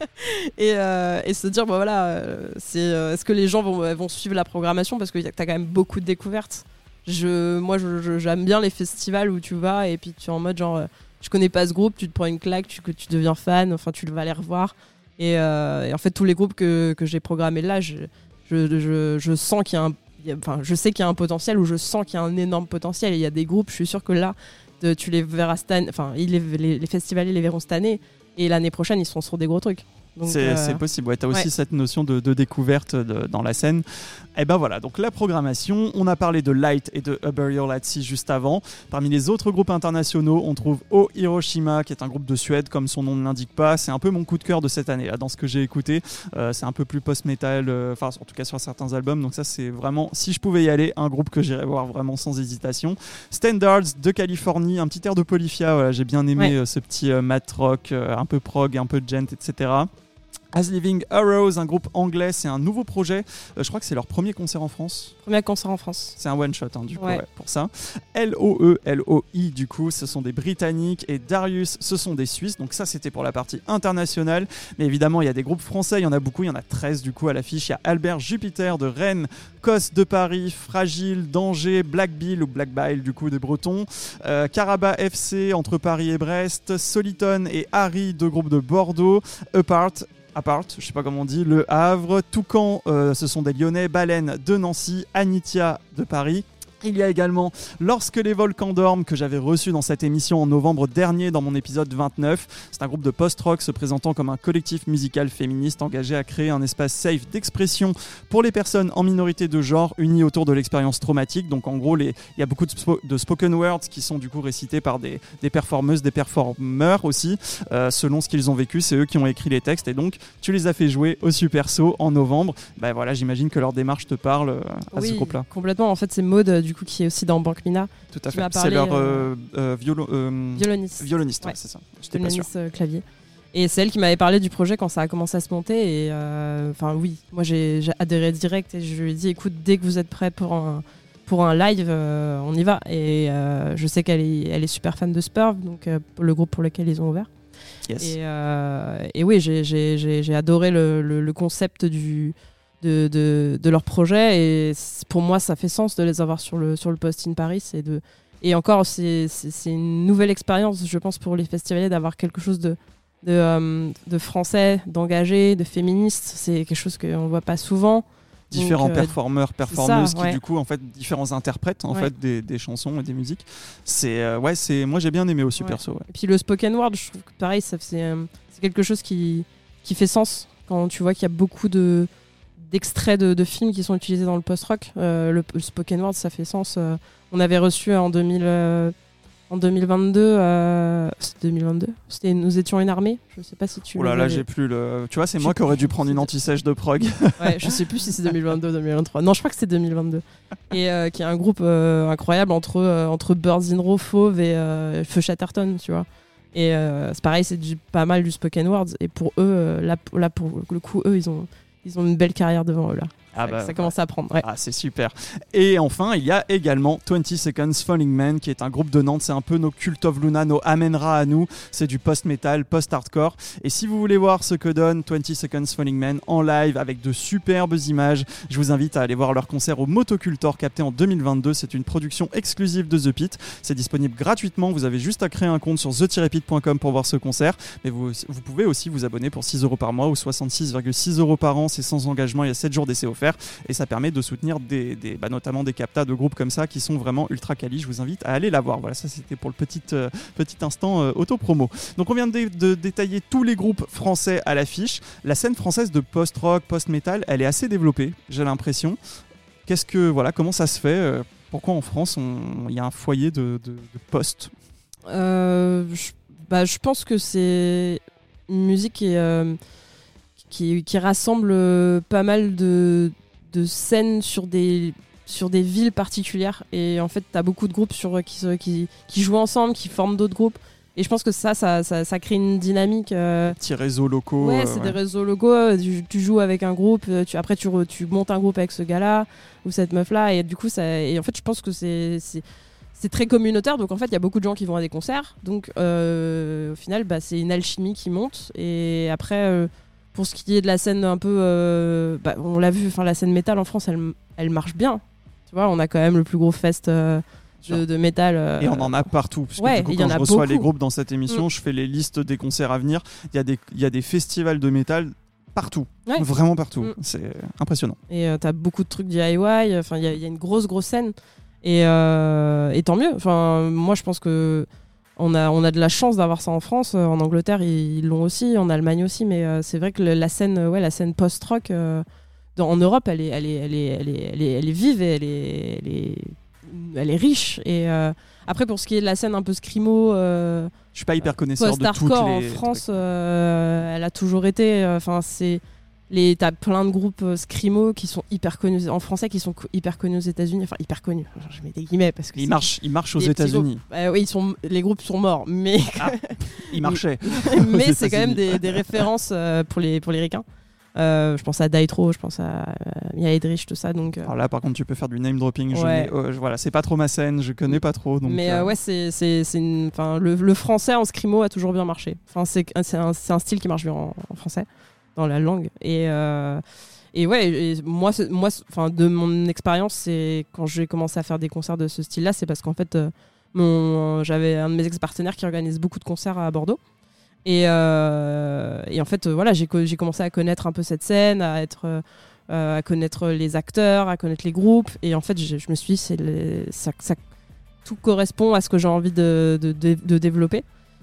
et, euh, et se dire, bah, voilà, euh, c'est, euh, est-ce que les gens vont, vont suivre la programmation parce que tu as quand même beaucoup de découvertes. Je, moi, je, je- j'aime bien les festivals où tu vas et puis tu es en mode genre, euh, je connais pas ce groupe, tu te prends une claque, tu, que tu deviens fan, enfin, tu vas les revoir. Et, euh, et en fait, tous les groupes que, que j'ai programmés là, je, je, je, je sens qu'il y a un. il y a- Enfin, je sais qu'il y a un potentiel ou je sens qu'il y a un énorme potentiel. Et il y a des groupes, je suis sûre que là, de- tu les verras cette année. Enfin, ils les, les, les festivaliers les verront cette année. Et l'année prochaine, ils seront sur des gros trucs. Donc, C'est euh, c'est possible, ouais, tu as aussi ouais. cette notion de, de découverte de- dans la scène. Et ben voilà, donc la programmation, on a parlé de Light et de A Burial at Sea juste avant. Parmi les autres groupes internationaux, on trouve Oh Hiroshima, qui est un groupe de Suède, comme son nom ne l'indique pas. C'est un peu mon coup de cœur de cette année, là, dans ce que j'ai écouté. Euh, c'est un peu plus post-metal, euh, enfin en tout cas sur certains albums. Donc ça, c'est vraiment, si je pouvais y aller, un groupe que j'irais voir vraiment sans hésitation. Standards de Californie, un petit air de Polyphia, voilà, j'ai bien aimé Ouais. euh, ce petit euh, mat rock, euh, un peu prog, un peu gent, et cetera. As Living Arrows, un groupe anglais, c'est un nouveau projet. Euh, je crois que c'est leur premier concert en France. Premier concert en France. C'est un one shot hein, du coup Ouais. ouais, pour ça. L O E L O I du coup, ce sont des Britanniques et Darius, ce sont des Suisses. Donc ça c'était pour la partie internationale. Mais évidemment il y a des groupes français, il y en a beaucoup, il y en a treize du coup à l'affiche. Il y a Albert Jupiter de Rennes, Cos de Paris, Fragile d'Angers, Black Bill ou Black Bile du coup des Bretons, euh, Caraba F C entre Paris et Brest, Soliton et Harry, deux groupes de Bordeaux, Apart. Apart, je sais pas comment on dit, Le Havre, Toucan, euh, ce sont des Lyonnais, Baleine de Nancy, Anitia de Paris. Il y a également Lorsque les volcans dorment, que j'avais reçu dans cette émission en novembre dernier dans mon épisode vingt-neuf. C'est un groupe de post-rock se présentant comme un collectif musical féministe engagé à créer un espace safe d'expression pour les personnes en minorité de genre unies autour de l'expérience traumatique. Donc en gros, les- il y a beaucoup de, spo- de spoken words qui sont du coup récités par des, des performeuses, des performeurs aussi, euh, selon ce qu'ils ont vécu. C'est eux qui ont écrit les textes et donc tu les as fait jouer au Superso en novembre. Bah voilà, j'imagine que leur démarche te parle euh, à ce Oui, groupe-là. complètement. En fait, c'est Maud, euh, du coup, qui est aussi dans Banque Mina, Tout à Tu fait. m'as C'est parlé, leur euh, euh, euh, violo- euh, violoniste. violoniste, ouais, Ouais. c'est ça. J'étais pas sûr. violoniste euh, clavier. Et c'est elle qui m'avait parlé du projet quand ça a commencé à se monter. Et euh, enfin, oui, moi j'ai j'ai adhéré direct et je lui ai dit écoute, dès que vous êtes prêt pour un, pour un live, euh, on y va. Et euh, je sais qu'elle est, elle est super fan de Spurv, donc euh, le groupe pour lequel ils ont ouvert. Yes. Et, euh, et oui, j'ai- j'ai j'ai- j'ai adoré le, le- le concept du, de, de, de leur projet. Et c- pour moi, ça fait sens de les avoir sur le, sur le Post in Paris. Et, de, et encore, c'est c'est- c'est une nouvelle expérience, je pense, pour les festivaliers d'avoir quelque chose de, de, euh, de français, d'engagé, de féministe. C'est quelque chose qu'on ne voit pas souvent. Différents Donc, euh, performeurs, performeuses ça, ouais. qui du coup en fait différents interprètes en Ouais. fait des, des chansons et des musiques. C'est euh, ouais, c'est moi j'ai bien aimé au Superso. Ouais. Et puis le spoken word, je trouve que pareil, ça, c'est, euh, c'est quelque chose qui, qui fait sens quand tu vois qu'il y a beaucoup de, d'extraits de, de films qui sont utilisés dans le post-rock. Euh, le, le spoken word, ça fait sens. Euh, on avait reçu en, deux mille, euh, en deux mille vingt-deux, euh, c'était deux mille vingt-deux, c'était Nous étions une armée. Je sais pas si tu Oh là les là, avais- j'ai plus le. Tu vois, c'est Je moi sais qui aurais dû plus, prendre une c'est- anti-sèche de prog. Ouais, je sais plus si c'est deux mille vingt-deux ou deux mille vingt-trois. Non, je crois que c'est deux mille vingt-deux. Et euh, qui est un groupe euh, incroyable entre, euh, entre Birds in Row, Fauve et euh, Feu Chatterton, tu vois. Et euh, c'est pareil, c'est du, pas mal du spoken words. Et pour eux, euh, là, là, pour le coup, eux, ils ont, ils ont une belle carrière devant eux, là. Ah Ouais, bah, ça commence à prendre. Ouais. Ah, c'est super. Et enfin, il y a également vingt Seconds Falling Man, qui est un groupe de Nantes. C'est un peu nos Cult of Luna, nos Amenra à nous. C'est du post-metal, post-hardcore. Et si vous voulez voir ce que donne vingt Seconds Falling Man en live avec de superbes images, je vous invite à aller voir leur concert au Motocultor capté en deux mille vingt-deux. C'est une production exclusive de The Pit. C'est disponible gratuitement. Vous avez juste à créer un compte sur the tiret pit point com pour voir ce concert. Mais vous, vous pouvez aussi vous abonner pour six euros par mois ou soixante-six virgule six euros par an. C'est sans engagement. Il y a sept jours d'essai offerts. Et ça permet de soutenir des, des, bah notamment des captas de groupes comme ça qui sont vraiment ultra quali. Je vous invite à aller la voir. Voilà, ça c'était pour le petit, euh, petit instant euh, auto-promo. Donc on vient de, de détailler tous les groupes français à l'affiche. La scène française de post-rock, post-metal, elle est assez développée, j'ai l'impression. Qu'est-ce que, voilà, comment ça se fait euh, Pourquoi en France il y a un foyer de, de, de post Euh, je, bah, je pense que c'est une musique qui, est, euh, qui, qui rassemble euh, pas mal de, de scènes sur des, sur des villes particulières. Et en fait, t'as beaucoup de groupes sur, qui, se- qui, qui jouent ensemble, qui forment d'autres groupes. Et je pense que ça, ça, ça, ça crée une dynamique. euh, Petits réseaux locaux. Ouais, euh, c'est ouais. des réseaux locaux. euh, Tu, tu joues avec un groupe, euh, tu, après tu, re- tu montes un groupe avec ce gars-là ou cette meuf-là. Et du coup, ça, et en fait, je pense que c'est, c'est, c'est très communautaire. Donc en fait, il y a beaucoup de gens qui vont à des concerts. Donc euh, au final, bah, c'est une alchimie qui monte. Et après, euh, pour ce qui est de la scène un peu. euh, bah, on l'a vu, enfin, la scène métal en France, elle, elle marche bien. Tu vois, on a quand même le plus gros fest euh, de, de métal. euh, Et on en a partout. Parce que ouais, du coup, il y quand en je a reçois beaucoup. les groupes dans cette émission, Mm. je fais les listes des concerts à venir. Il y a des, il y a des festivals de métal partout. Ouais. Vraiment partout. Mm. C'est impressionnant. Et euh, t'as beaucoup de trucs D I Y. Enfin, il y, a- il y a une grosse, grosse scène. Et, euh, et tant mieux. Enfin, moi, je pense que on a, on a de la chance d'avoir ça en France. Euh, En Angleterre, ils ils l'ont aussi. En Allemagne aussi. Mais euh, c'est vrai que le- la scène, euh, ouais, la scène post-rock euh, dans- en Europe, elle est, elle est, elle est, elle est, elle est, elle est vive et elle est, elle est, elle est riche. Et euh, après, pour ce qui est de la scène un peu scrimo. euh, Je suis pas hyper connaisseur de toutes post-hardcore les. en France, euh, elle a toujours été. Enfin, c'est les. T'as plein de groupes euh, scrimo qui sont hyper connus en français, qui sont co- hyper connus aux États-Unis. Enfin, hyper connus. Enfin, je mets des guillemets parce que Ils c'est- marchent, ils marchent aux des petits États-Unis. Bah oui, ils sont. Les groupes sont morts, mais Ils marchaient. mais aux c'est quand même États-Unis. des, des références euh, pour les pour les ricains. Euh, je pense à Daitro, je pense à euh, Mia Edrich, tout ça. Donc. euh, Alors là, par contre, tu peux faire du name dropping. Je Ouais. n'ai- euh, je- voilà, c'est pas trop ma scène. Je connais pas trop. Donc, mais euh, euh, ouais, c'est, c'est, c'est une, enfin, le, le français en scrimo a toujours bien marché. Enfin, c'est, c'est, un, c'est un style qui marche bien en, en français, dans la langue. Et, euh, et ouais, et moi, c'est, moi c'est- enfin, de mon expérience, c'est quand j'ai commencé à faire des concerts de ce style-là, c'est parce qu'en fait, euh, mon, j'avais un de mes ex-partenaires qui organise beaucoup de concerts à Bordeaux. Et, euh, et en fait, euh, voilà, j'ai, co- j'ai commencé à connaître un peu cette scène, à être. euh, euh, à connaître les acteurs, à connaître les groupes. Et en fait, je, je me suis dit, c'est le- ça, ça- tout correspond à ce que j'ai envie de, de, de- de développer.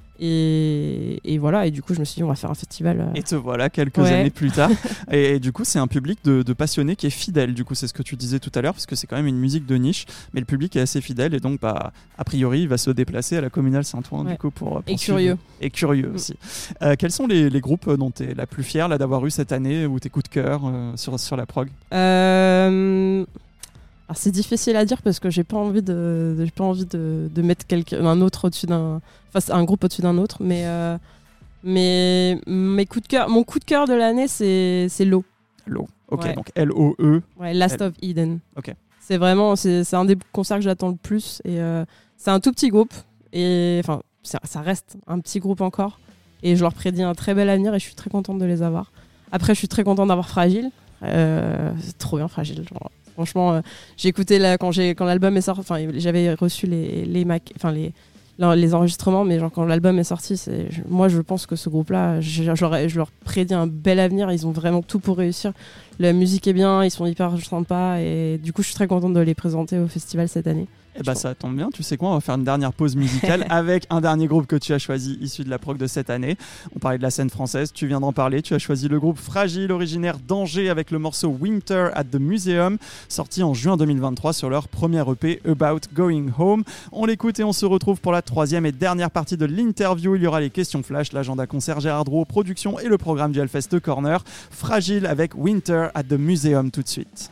Et, et voilà, et du coup, je me suis dit, on va faire un festival. euh. Et te voilà quelques Ouais. années plus tard. et, et du coup, c'est un public de, de passionnés qui est fidèle. Du coup, c'est ce que tu disais tout à l'heure, parce que c'est quand même une musique de niche, mais le public est assez fidèle et donc, bah, a priori, il va se déplacer à la Communale Saint-Ouen Ouais. du coup pour. pour Et suivre- curieux. Et curieux Mm. aussi. Euh, quels sont les, les groupes dont tu es la plus fière là, d'avoir eu cette année ou tes coups de cœur euh, sur, sur la prog? Euh, Alors, c'est difficile à dire parce que j'ai pas envie de, de- j'ai pas envie de, de mettre quelqu'un, un autre au-dessus d'un, enfin, c'est un groupe au-dessus d'un autre. Mais, euh, mais mes coups de cœur, mon coup de cœur de l'année, c'est, c'est Low. Low. Ok, Ouais. donc L O E. Ouais, Last Elle- of Eden. Ok. C'est vraiment, c'est, c'est un des concerts que j'attends le plus. Et euh, c'est un tout petit groupe. Et enfin, ça, ça reste un petit groupe encore. Et je leur prédis un très bel avenir et je suis très contente de les avoir. Après, je suis très contente d'avoir Fragile. Euh, c'est trop bien, Fragile. Genre, franchement, euh, j'ai écouté là, quand, j'ai, quand l'album est sorti. Enfin, j'avais reçu les, les, mac- enfin, les, les enregistrements, mais genre, quand l'album est sorti, c'est, je- moi, je pense que ce groupe-là, je, je leur, je leur prédis un bel avenir. Ils ont vraiment tout pour réussir. La musique est bien, ils sont hyper sympas. Et du coup, je suis très contente de les présenter au festival cette année. Eh bah ça tombe bien, tu sais quoi, on va faire une dernière pause musicale avec un dernier groupe que tu as choisi issu de la prog de cette année. On parlait de la scène française, tu viens d'en parler, tu as choisi le groupe Fragile, originaire d'Angers, avec le morceau Winter at the Museum, sorti en juin deux mille vingt-trois sur leur premier E P About Going Home. On l'écoute et on se retrouve pour la troisième et dernière partie de l'interview. Il y aura les questions flash, l'agenda concert Gérard Drouot, production et le programme du Hellfest Corner. Fragile avec Winter at the Museum tout de suite.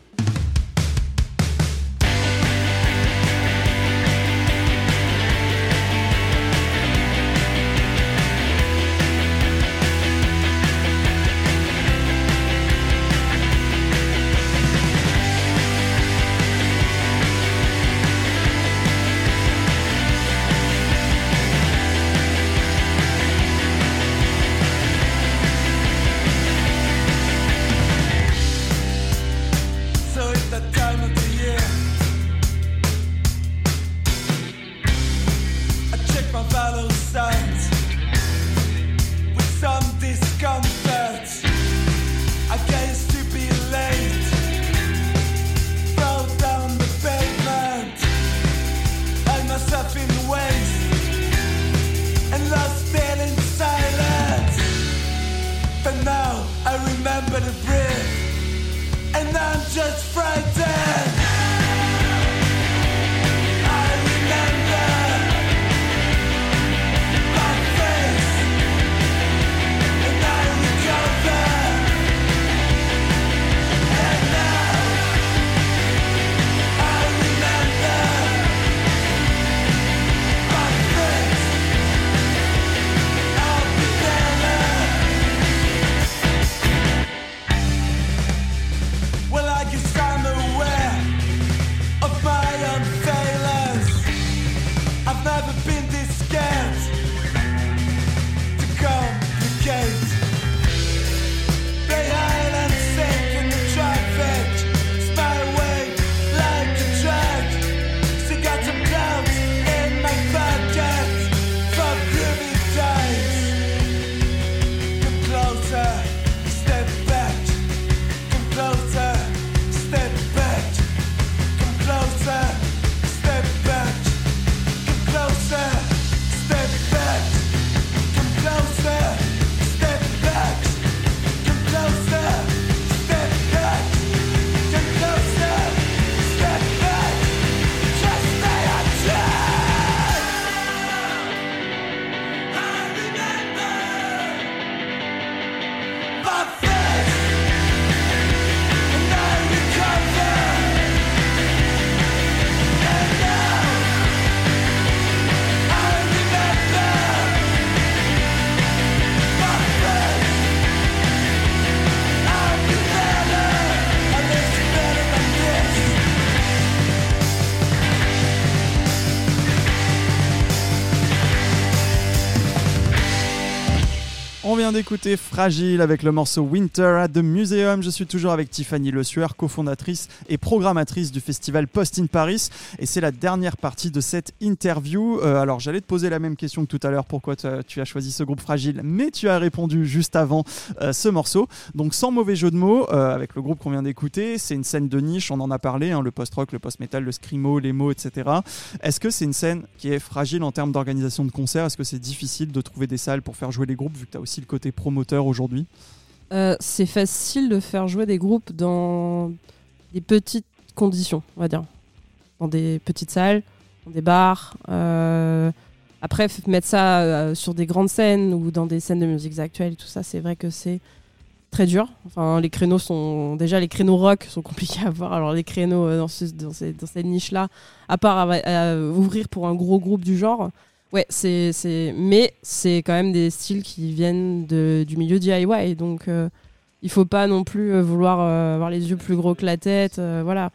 On vient d'écouter Fragile avec le morceau Winter at the Museum. Je suis toujours avec Tiffany Le Sueur, cofondatrice et programmatrice du festival Post in Paris. Et c'est la dernière partie de cette interview. Euh, alors j'allais te poser la même question que tout à l'heure, pourquoi tu as choisi ce groupe Fragile, mais tu as répondu juste avant euh, ce morceau. Donc sans mauvais jeu de mots, euh, avec le groupe qu'on vient d'écouter, c'est une scène de niche, on en a parlé, hein, le post-rock, le post-metal, le screamo, l'emo, et cetera. Est-ce que c'est une scène qui est fragile en termes d'organisation de concerts? Est-ce que c'est difficile de trouver des salles pour faire jouer les groupes, vu que tu as aussi le côté promoteur aujourd'hui? Euh, c'est facile de faire jouer des groupes dans des petites conditions, on va dire. Dans des petites salles, dans des bars. Euh... Après, f- mettre ça euh, sur des grandes scènes ou dans des scènes de musique actuelle, tout ça, c'est vrai que c'est très dur. Enfin, les créneaux sont... Déjà, les créneaux rock sont compliqués à voir. Alors, les créneaux euh, dans, ce, dans, ces, dans cette niche-là, à part à, à ouvrir pour un gros groupe du genre... Ouais, c'est, c'est... mais c'est quand même des styles qui viennent de, du milieu D I Y, donc euh, il faut pas non plus euh, vouloir euh, avoir les yeux plus gros que la tête. Euh, voilà,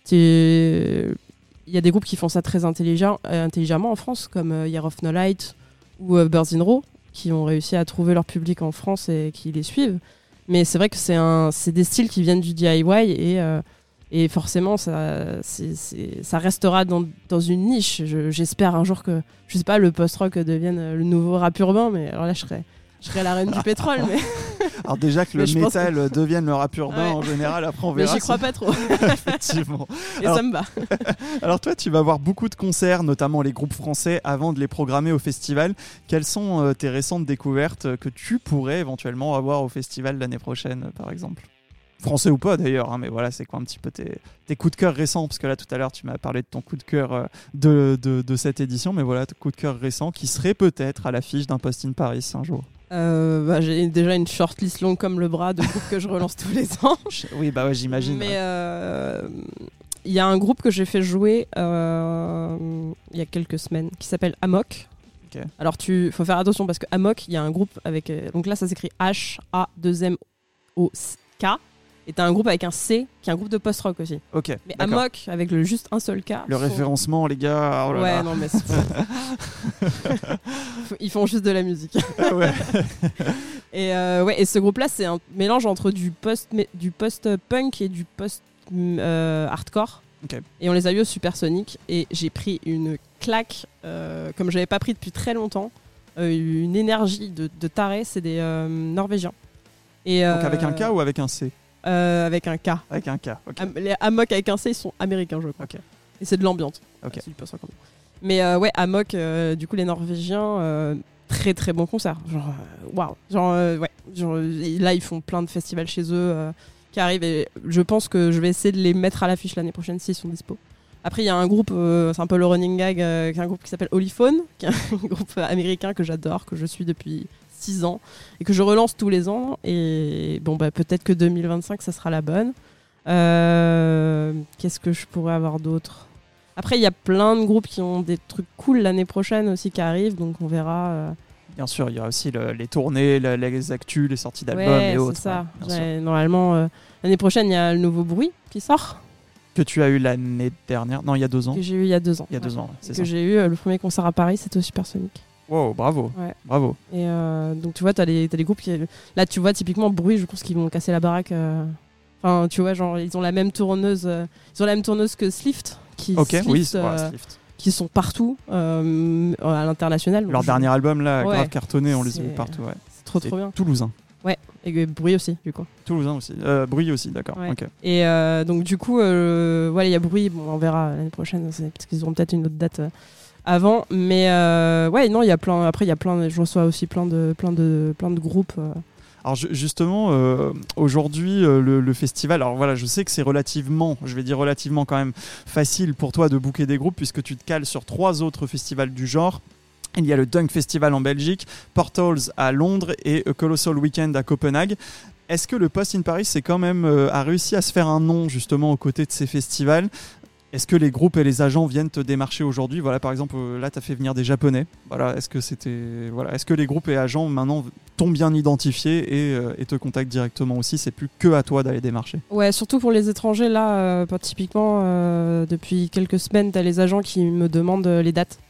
il y a des groupes qui font ça très intelligent, euh, intelligemment en France, comme euh, Year of No Light ou euh, Birds in Row, qui ont réussi à trouver leur public en France et qui les suivent. Mais c'est vrai que c'est, un, c'est des styles qui viennent du D I Y et euh, Et forcément, ça, c'est, c'est, ça restera dans, dans une niche. Je, j'espère un jour que, je sais pas, le post-rock devienne le nouveau rap urbain, mais alors là, je serais, je serais la reine du pétrole. Mais... Alors déjà que le Mais métal que... devienne le rap urbain ouais. en général, après on mais verra. j'y crois si... pas trop. Effectivement. Et alors, ça me va. Alors toi, tu vas voir beaucoup de concerts, notamment les groupes français, avant de les programmer au festival. Quelles sont euh, tes récentes découvertes que tu pourrais éventuellement avoir au festival l'année prochaine, par exemple? Français ou pas d'ailleurs, hein, mais voilà, c'est quoi un petit peu tes, tes coups de cœur récents? Parce que là, tout à l'heure, tu m'as parlé de ton coup de cœur euh, de, de, de cette édition, mais voilà, ton coup de cœur récent qui serait peut-être à l'affiche d'un Post in Paris un jour. Euh, bah, j'ai déjà une shortlist longue comme le bras de groupes que je relance tous les ans. Oui, bah ouais, j'imagine. Mais il ouais. euh, y a un groupe que j'ai fait jouer euh, il y a quelques semaines qui s'appelle Amok. Okay. Alors, il faut faire attention parce que Amok, il y a un groupe avec. Euh, donc là, ça s'écrit H A deux M O K. Et t'as un groupe avec un C qui est un groupe de post-rock aussi. Ok. Mais d'accord. Amok, avec le juste un seul K. Le sont... référencement, les gars. Oh là ouais, là. non, mais c'est... ils font juste de la musique. Ah ouais. et, euh, ouais, et ce groupe-là, c'est un mélange entre du post, du post-punk et du post-hardcore. Euh, okay. Et on les a eu au Supersonic. Et j'ai pris une claque, euh, comme je n'avais pas pris depuis très longtemps. Euh, une énergie de, de taré. C'est des euh, Norvégiens. Et, Donc euh, avec un K ou avec un C? euh, Avec un K. Avec un K, ok. Am- les Amok avec un C, ils sont américains, je crois. Ok. Et c'est de l'ambiance. Ok. C'est du post-rock ambiant. Mais euh, ouais, Amok, euh, du coup, les Norvégiens, euh, très très bon concert. Genre, waouh. Wow. Genre, euh, ouais. Genre, là, ils font plein de festivals chez eux euh, qui arrivent. Et je pense que je vais essayer de les mettre à l'affiche l'année prochaine s'ils sont dispo. Après, il y a un groupe, euh, c'est un peu le running gag, euh, qui est un groupe qui s'appelle Holyphone, qui est un groupe américain que j'adore, que je suis depuis six ans et que je relance tous les ans. Et bon, bah, peut-être que deux mille vingt-cinq, ça sera la bonne. Euh, qu'est-ce que je pourrais avoir d'autre? Après, il y a plein de groupes qui ont des trucs cool l'année prochaine aussi qui arrivent, donc on verra. Euh... Bien sûr, il y a aussi le, les tournées, le, les actus, les sorties d'albums ouais, et autres. c'est ça. Ouais, bien sûr. Normalement, euh, l'année prochaine, il y a le nouveau Bruit qui sort. Que tu as eu l'année dernière, non, il y a deux ans. Que j'ai eu il y a deux ans. Il y a deux ouais. ans, c'est que ça. j'ai eu euh, le premier concert à Paris, c'était au Supersonic. Wow, bravo, Ouais. bravo. Et euh, donc tu vois, t'as les, t'as les groupes qui... Là, tu vois, typiquement, Bruit, je pense qu'ils vont casser la baraque. Euh... Enfin, tu vois, genre, ils ont la même tourneuse, euh... ils ont la même tourneuse que Slift, qui, Ok, Slift, oui, euh, ouais, Slift. qui sont partout euh, à l'international. Leur Je- dernier album, là, Ouais. grave cartonné, on les a C'est- vus partout. Ouais. C'est trop C'est trop bien. Toulousain. Ouais, et Bruit aussi, du coup. Toulousain aussi. Euh, Bruit aussi, d'accord. Ouais. ok. Et euh, donc, du coup, euh, voilà, il y a Bruit, bon, on verra l'année prochaine, c'est... parce qu'ils auront peut-être une autre date. Euh... avant, mais euh, ouais, non, il y a plein. Après, il y a plein. Je reçois aussi plein de, plein de, plein de groupes. Euh. Alors ju- justement, euh, aujourd'hui, euh, le, le festival, alors voilà, je sais que c'est relativement, je vais dire relativement quand même facile pour toi de booker des groupes puisque tu te cales sur trois autres festivals du genre. Il y a le Dunk Festival en Belgique, Portals à Londres et A Colossal Weekend à Copenhague. Est-ce que le Post in Paris c'est quand même, euh, a réussi à se faire un nom justement aux côtés de ces festivals ? Est-ce que les groupes et les agents viennent te démarcher aujourd'hui ? Voilà, par exemple, euh, là, tu as fait venir des Japonais. Voilà, est-ce que c'était, voilà, est-ce que les groupes et agents maintenant t'ont bien identifié et, euh, et te contactent directement aussi ? C'est plus que à toi d'aller démarcher. Ouais, surtout pour les étrangers, là, euh, pas typiquement, euh, depuis quelques semaines, t'as les agents qui me demandent euh, les dates.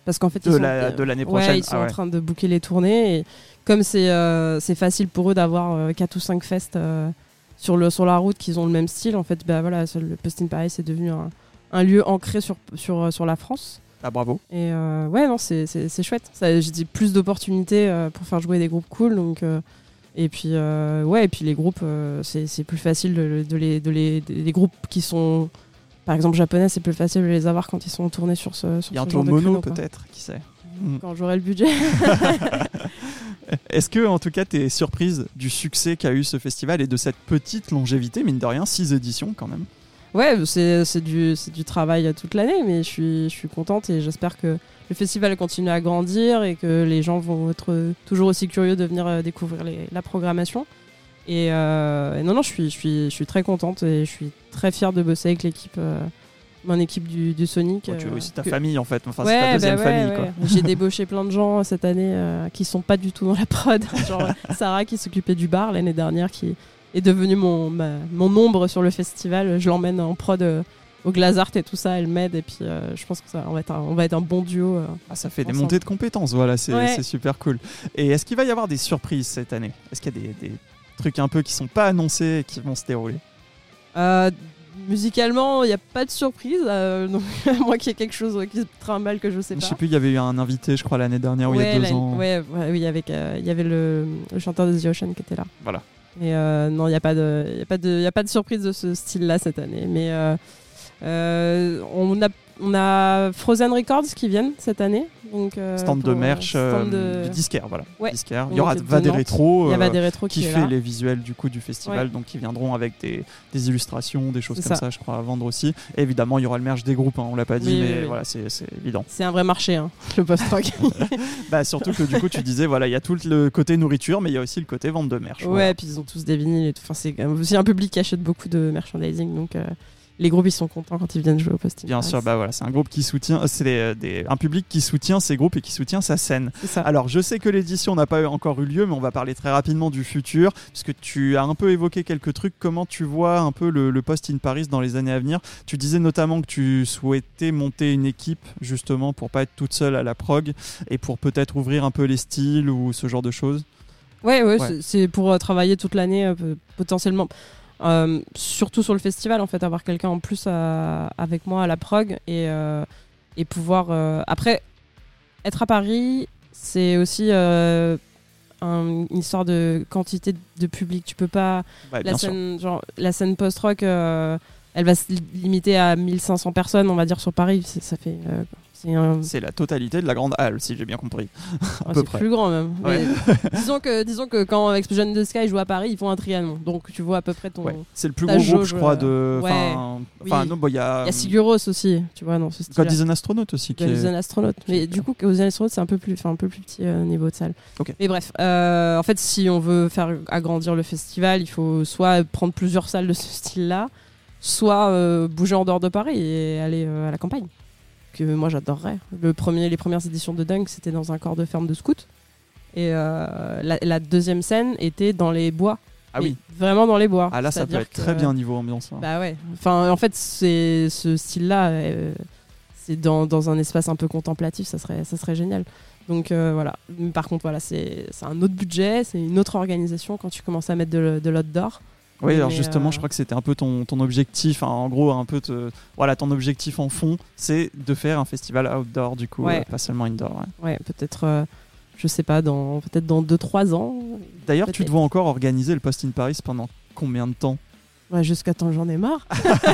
Parce qu'en fait, De ils sont, la- de l'année ouais, prochaine. ils sont Ah en ouais. train de booker les tournées. Et comme c'est euh, c'est facile pour eux d'avoir euh, quatre ou cinq fests euh, sur, le, sur la route qui ont le même style, en fait, bah, voilà, le Post in Paris est devenu un, un lieu ancré sur, sur, sur la France. Ah, bravo. Et euh, ouais, non, c'est, c'est, c'est chouette. Ça, j'ai dit plus d'opportunités euh, pour faire jouer des groupes cool. Donc, euh, et puis, euh, ouais, et puis les groupes, euh, c'est, c'est plus facile de, de les, de les, des des groupes qui sont, par exemple, japonais, c'est plus facile de les avoir quand ils sont tournés sur ce, sur ce Bientôt genre de mono, créneau, quoi. peut-être, qui sait. Mm. Quand j'aurai le budget. Est-ce que, en tout cas, tu es surprise du succès qu'a eu ce festival et de cette petite longévité, mine de rien, six éditions quand même? Ouais, c'est, c'est, du, c'est du travail toute l'année, mais je suis, je suis contente et j'espère que le festival continue à grandir et que les gens vont être toujours aussi curieux de venir euh, découvrir les, la programmation. Et, euh, et non, non, je suis, je, suis, je suis très contente et je suis très fière de bosser avec l'équipe, euh, mon équipe du, du Sonic. Bon, tu as euh, aussi ta que- famille, en fait. Enfin, Ouais, c'est ta deuxième bah ouais, famille, ouais. quoi. J'ai débauché plein de gens cette année euh, qui sont pas du tout dans la prod. Genre Sarah qui s'occupait du bar l'année dernière, qui est devenue mon, ma- mon ombre sur le festival. Je l'emmène en prod euh, au Glazart et tout ça, elle m'aide et puis euh, je pense que ça on va être un, on va être un bon duo. euh. Ah, ça fait des Ensemble. montées de compétences, voilà, c'est Ouais. c'est super cool. Et est-ce qu'il va y avoir des surprises cette année? Est-ce qu'il y a des, des trucs un peu qui sont pas annoncés et qui vont se dérouler? Euh, musicalement, il n'y a pas de surprise, euh, donc à moins qu'il y ait quelque chose qui se trimballe que je sais Je pas. sais plus, il y avait eu un invité, je crois, l'année dernière ou il y a Ouais, deux l'année- ans. ouais, ouais, oui, avec, euh, il y avait le, le chanteur de The Ocean qui était là. Voilà. Et euh, non, il n'y a, pas de- il y a, pas de- il y a pas de surprise de ce style-là cette année. Mais euh, euh, on, a, on a Frozen Records qui viennent cette année. Donc, euh, Stand de pour, merch, stand euh, de- du disquaire, voilà. Ouais. Disquaire. Il y Donc, aura de Va des Nantes. rétros. Il y euh, a des rétros qui qui, est fait là. les visuels du coup du festival, Ouais. donc qui viendront avec des, des illustrations, des choses C'est comme ça. ça. je crois, à vendre aussi. Et évidemment, il y aura le merch des groupes, hein, on l'a pas dit, Oui, mais oui, oui. voilà, c'est c'est évident. C'est un vrai marché, hein, le post-rock. Bah, surtout que du coup, tu disais, voilà, il y a tout le côté nourriture, mais il y a aussi le côté vente de merch. Ouais, voilà. puis ils ont tous des vinyles et tout. Enfin, c'est quand même aussi un public qui achète beaucoup de merchandising. Donc euh, les groupes, ils sont contents quand ils viennent jouer au post. Bien sûr, bah voilà, c'est un groupe qui soutient, c'est des- des- un public qui soutient ces groupes et qui soutient sa scène. C'est ça. Alors, je sais que l'édition n'a pas encore eu lieu, mais on va parler très rapidement du futur, puisque tu as un peu évoqué quelques trucs. Comment tu vois un peu le, le Post in Paris dans les années à venir? Tu disais notamment que tu souhaitais monter une équipe, justement, pour pas être toute seule à la prog et pour peut-être ouvrir un peu les styles ou ce genre de choses. Ouais, ouais, Ouais. c'est- c'est pour euh, travailler toute l'année, euh, p- potentiellement. Euh, surtout sur le festival, en fait, avoir quelqu'un en plus à- avec moi à la prog et, euh, et pouvoir. euh, Après, être à Paris, c'est aussi euh, un- une histoire de quantité de public. Tu peux pas. Ouais, La bien sûr. scène, genre, la scène post-rock, euh, elle va se li- limiter à mille cinq cents personnes, on va dire, sur Paris. C'est- Ça fait. euh, c'est un- C'est la totalité de la grande halle, si j'ai bien compris. Ah, peu c'est près. plus grand même. Ouais. Mais disons, que, disons que quand Explosion in the Sky joue à Paris, ils font un trianon. Donc tu vois à peu près ton. Ouais. C'est le plus ta gros groupe, jauge, je crois, de. euh, ouais. Enfin, Oui. enfin, non, bon, il y a. Il y a Siguros aussi, tu vois, dans ce style. God is an Astronaut aussi. Qui God est- is an Astronaut. qui Mais est- du coup, God is an Astronaut, c'est un peu plus, enfin, un peu plus petit euh, niveau de salle. Ok. Mais bref, euh, en fait, si on veut faire agrandir le festival, il faut soit prendre plusieurs salles de ce style-là, soit euh, bouger en dehors de Paris et aller euh, à la campagne. Que moi j'adorerais. Le premier, les premières éditions de Dunk, c'était dans un corps de ferme de scouts. Et euh, la, la deuxième scène était dans les bois. Ah Mais oui. Vraiment dans les bois. Ah là, ça peut C'est-à-dire être très que- bien niveau ambiance. hein. Bah ouais. Enfin, en fait, c'est ce style-là, euh, c'est dans, dans un espace un peu contemplatif, ça serait, ça serait génial. Donc euh, voilà. Mais par contre, voilà, c'est c'est un autre budget, c'est une autre organisation quand tu commences à mettre de, de l'outdoor. Oui, alors Mais, justement, euh, je crois que c'était un peu ton, ton objectif, hein, en gros, un peu te- voilà, ton objectif en fond, c'est de faire un festival outdoor, du coup, Ouais. euh, pas seulement indoor. ouais. Ouais, peut-être, euh, je sais pas, dans peut-être dans deux trois ans. D'ailleurs, tu Peut-être. dois encore organiser le Post in Paris pendant combien de temps? Ouais, jusqu'à temps que j'en ai marre.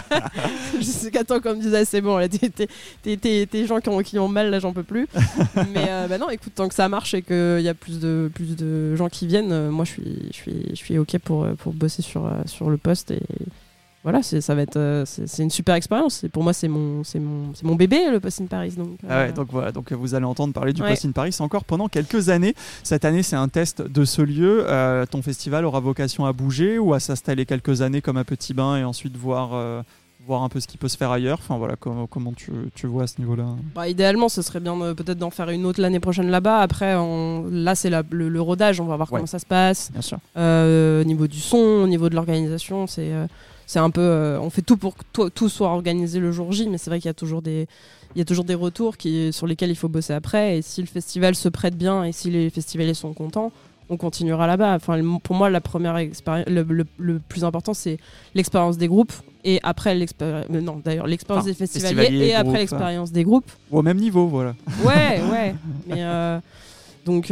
Jusqu'à temps qu'on me disait, ah, c'est bon, là, t'es, t'es, t'es, t'es- t'es gens qui ont, qui ont mal, là, j'en peux plus. Mais euh, bah non, écoute, tant que ça marche et qu'il y a plus de, plus de gens qui viennent, euh, moi, je suis, je suis, je suis OK pour, euh, pour bosser sur, euh, sur le poste. Et voilà, c'est, ça va être, euh, c'est, c'est une super expérience. Et pour moi, c'est mon, c'est, mon, c'est mon bébé, le Post in Paris. Donc, Ah ouais, euh, donc voilà, donc euh, vous allez entendre parler du Ouais. Post in Paris encore pendant quelques années. Cette année, c'est un test de ce lieu. Euh, ton festival aura vocation à bouger ou à s'installer quelques années comme un petit bain et ensuite voir euh, voir un peu ce qui peut se faire ailleurs. Enfin voilà, comment, comment tu, tu vois à ce niveau-là? Bah, idéalement, ce serait bien de- peut-être d'en faire une autre l'année prochaine là-bas. Après, on- là, c'est la- le, le rodage. On va voir Ouais. comment ça se passe. Bien sûr. Euh, au niveau du son, au niveau de l'organisation, c'est euh, c'est un peu. euh, on fait tout pour que tout, tout soit organisé le jour J, mais c'est vrai qu'il y a toujours des. Il y a toujours des retours qui, sur lesquels il faut bosser après. Et si le festival se prête bien et si les festivaliers sont contents, on continuera là-bas. Enfin, le- pour moi, la première expérience, le, le- le plus important, c'est l'expérience des groupes. Et après l'expérience. Non, d'ailleurs, l'expérience Enfin, des festivaliers festivaliers, et après groupes, l'expérience des groupes. Ou au même niveau, voilà. Ouais, ouais. Mais euh, donc,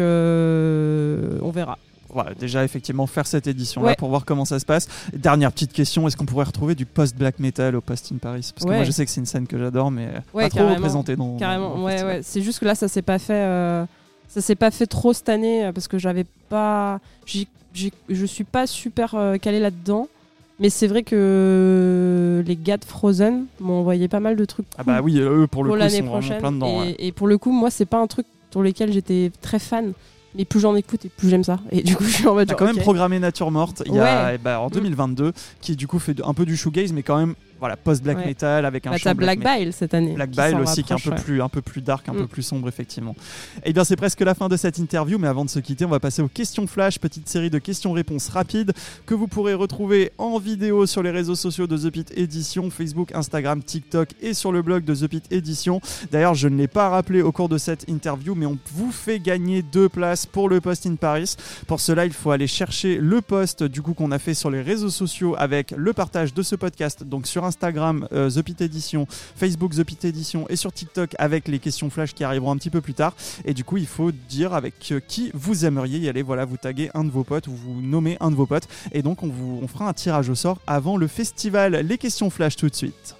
euh, on verra. Voilà, déjà effectivement faire cette édition-là Ouais. pour voir comment ça se passe. Dernière petite question, est-ce qu'on pourrait retrouver du post-black metal au Post in Paris? Parce que Ouais. moi je sais que c'est une scène que j'adore, mais Ouais, pas trop carrément. représentée dans. Carrément, dans le ouais, festival. ouais. C'est juste que là, ça s'est pas fait. euh, Ça s'est pas fait trop cette année euh, parce que j'avais pas. j'y- j'y- Je suis pas super euh, calée là-dedans. Mais c'est vrai que les gars de Frozen m'ont envoyé pas mal de trucs Ah cool bah oui, eux pour le pour coup l'année sont vraiment prochaine. plein dedans. et, ouais. et pour le coup, moi, c'est pas un truc sur lequel j'étais très fan. Mais plus j'en écoute et plus j'aime ça. Et du coup, je suis en mode. T'as genre, quand même ok. programmé Nature Morte il y a, Ouais. eh ben, en deux mille vingt-deux, qui du coup fait un peu du shoegaze, mais quand même voilà, post-black Ouais. metal avec un Bah, chant t'as Black metal. Bile cette année. Black qui Bile s'en aussi qui est un peu, rapproche, ouais. plus, un peu plus dark, un Mm. peu plus sombre effectivement. Et bien c'est presque la fin de cette interview, mais avant de se quitter on va passer aux questions flash, petite série de questions-réponses rapides que vous pourrez retrouver en vidéo sur les réseaux sociaux de The Pit Edition, Facebook, Instagram, TikTok et sur le blog de The Pit Edition. D'ailleurs je ne l'ai pas rappelé au cours de cette interview, mais on vous fait gagner deux places pour le Post in Paris. Pour cela il faut aller chercher le post du coup qu'on a fait sur les réseaux sociaux avec le partage de ce podcast, donc sur Instagram euh, The Pit Edition, Facebook The Pit Edition et sur TikTok avec les questions flash qui arriveront un petit peu plus tard. Et du coup il faut dire avec euh, qui vous aimeriez y aller. Voilà, vous taguez un de vos potes ou vous nommez un de vos potes et donc on, vous, on fera un tirage au sort avant le festival. Les questions flash tout de suite.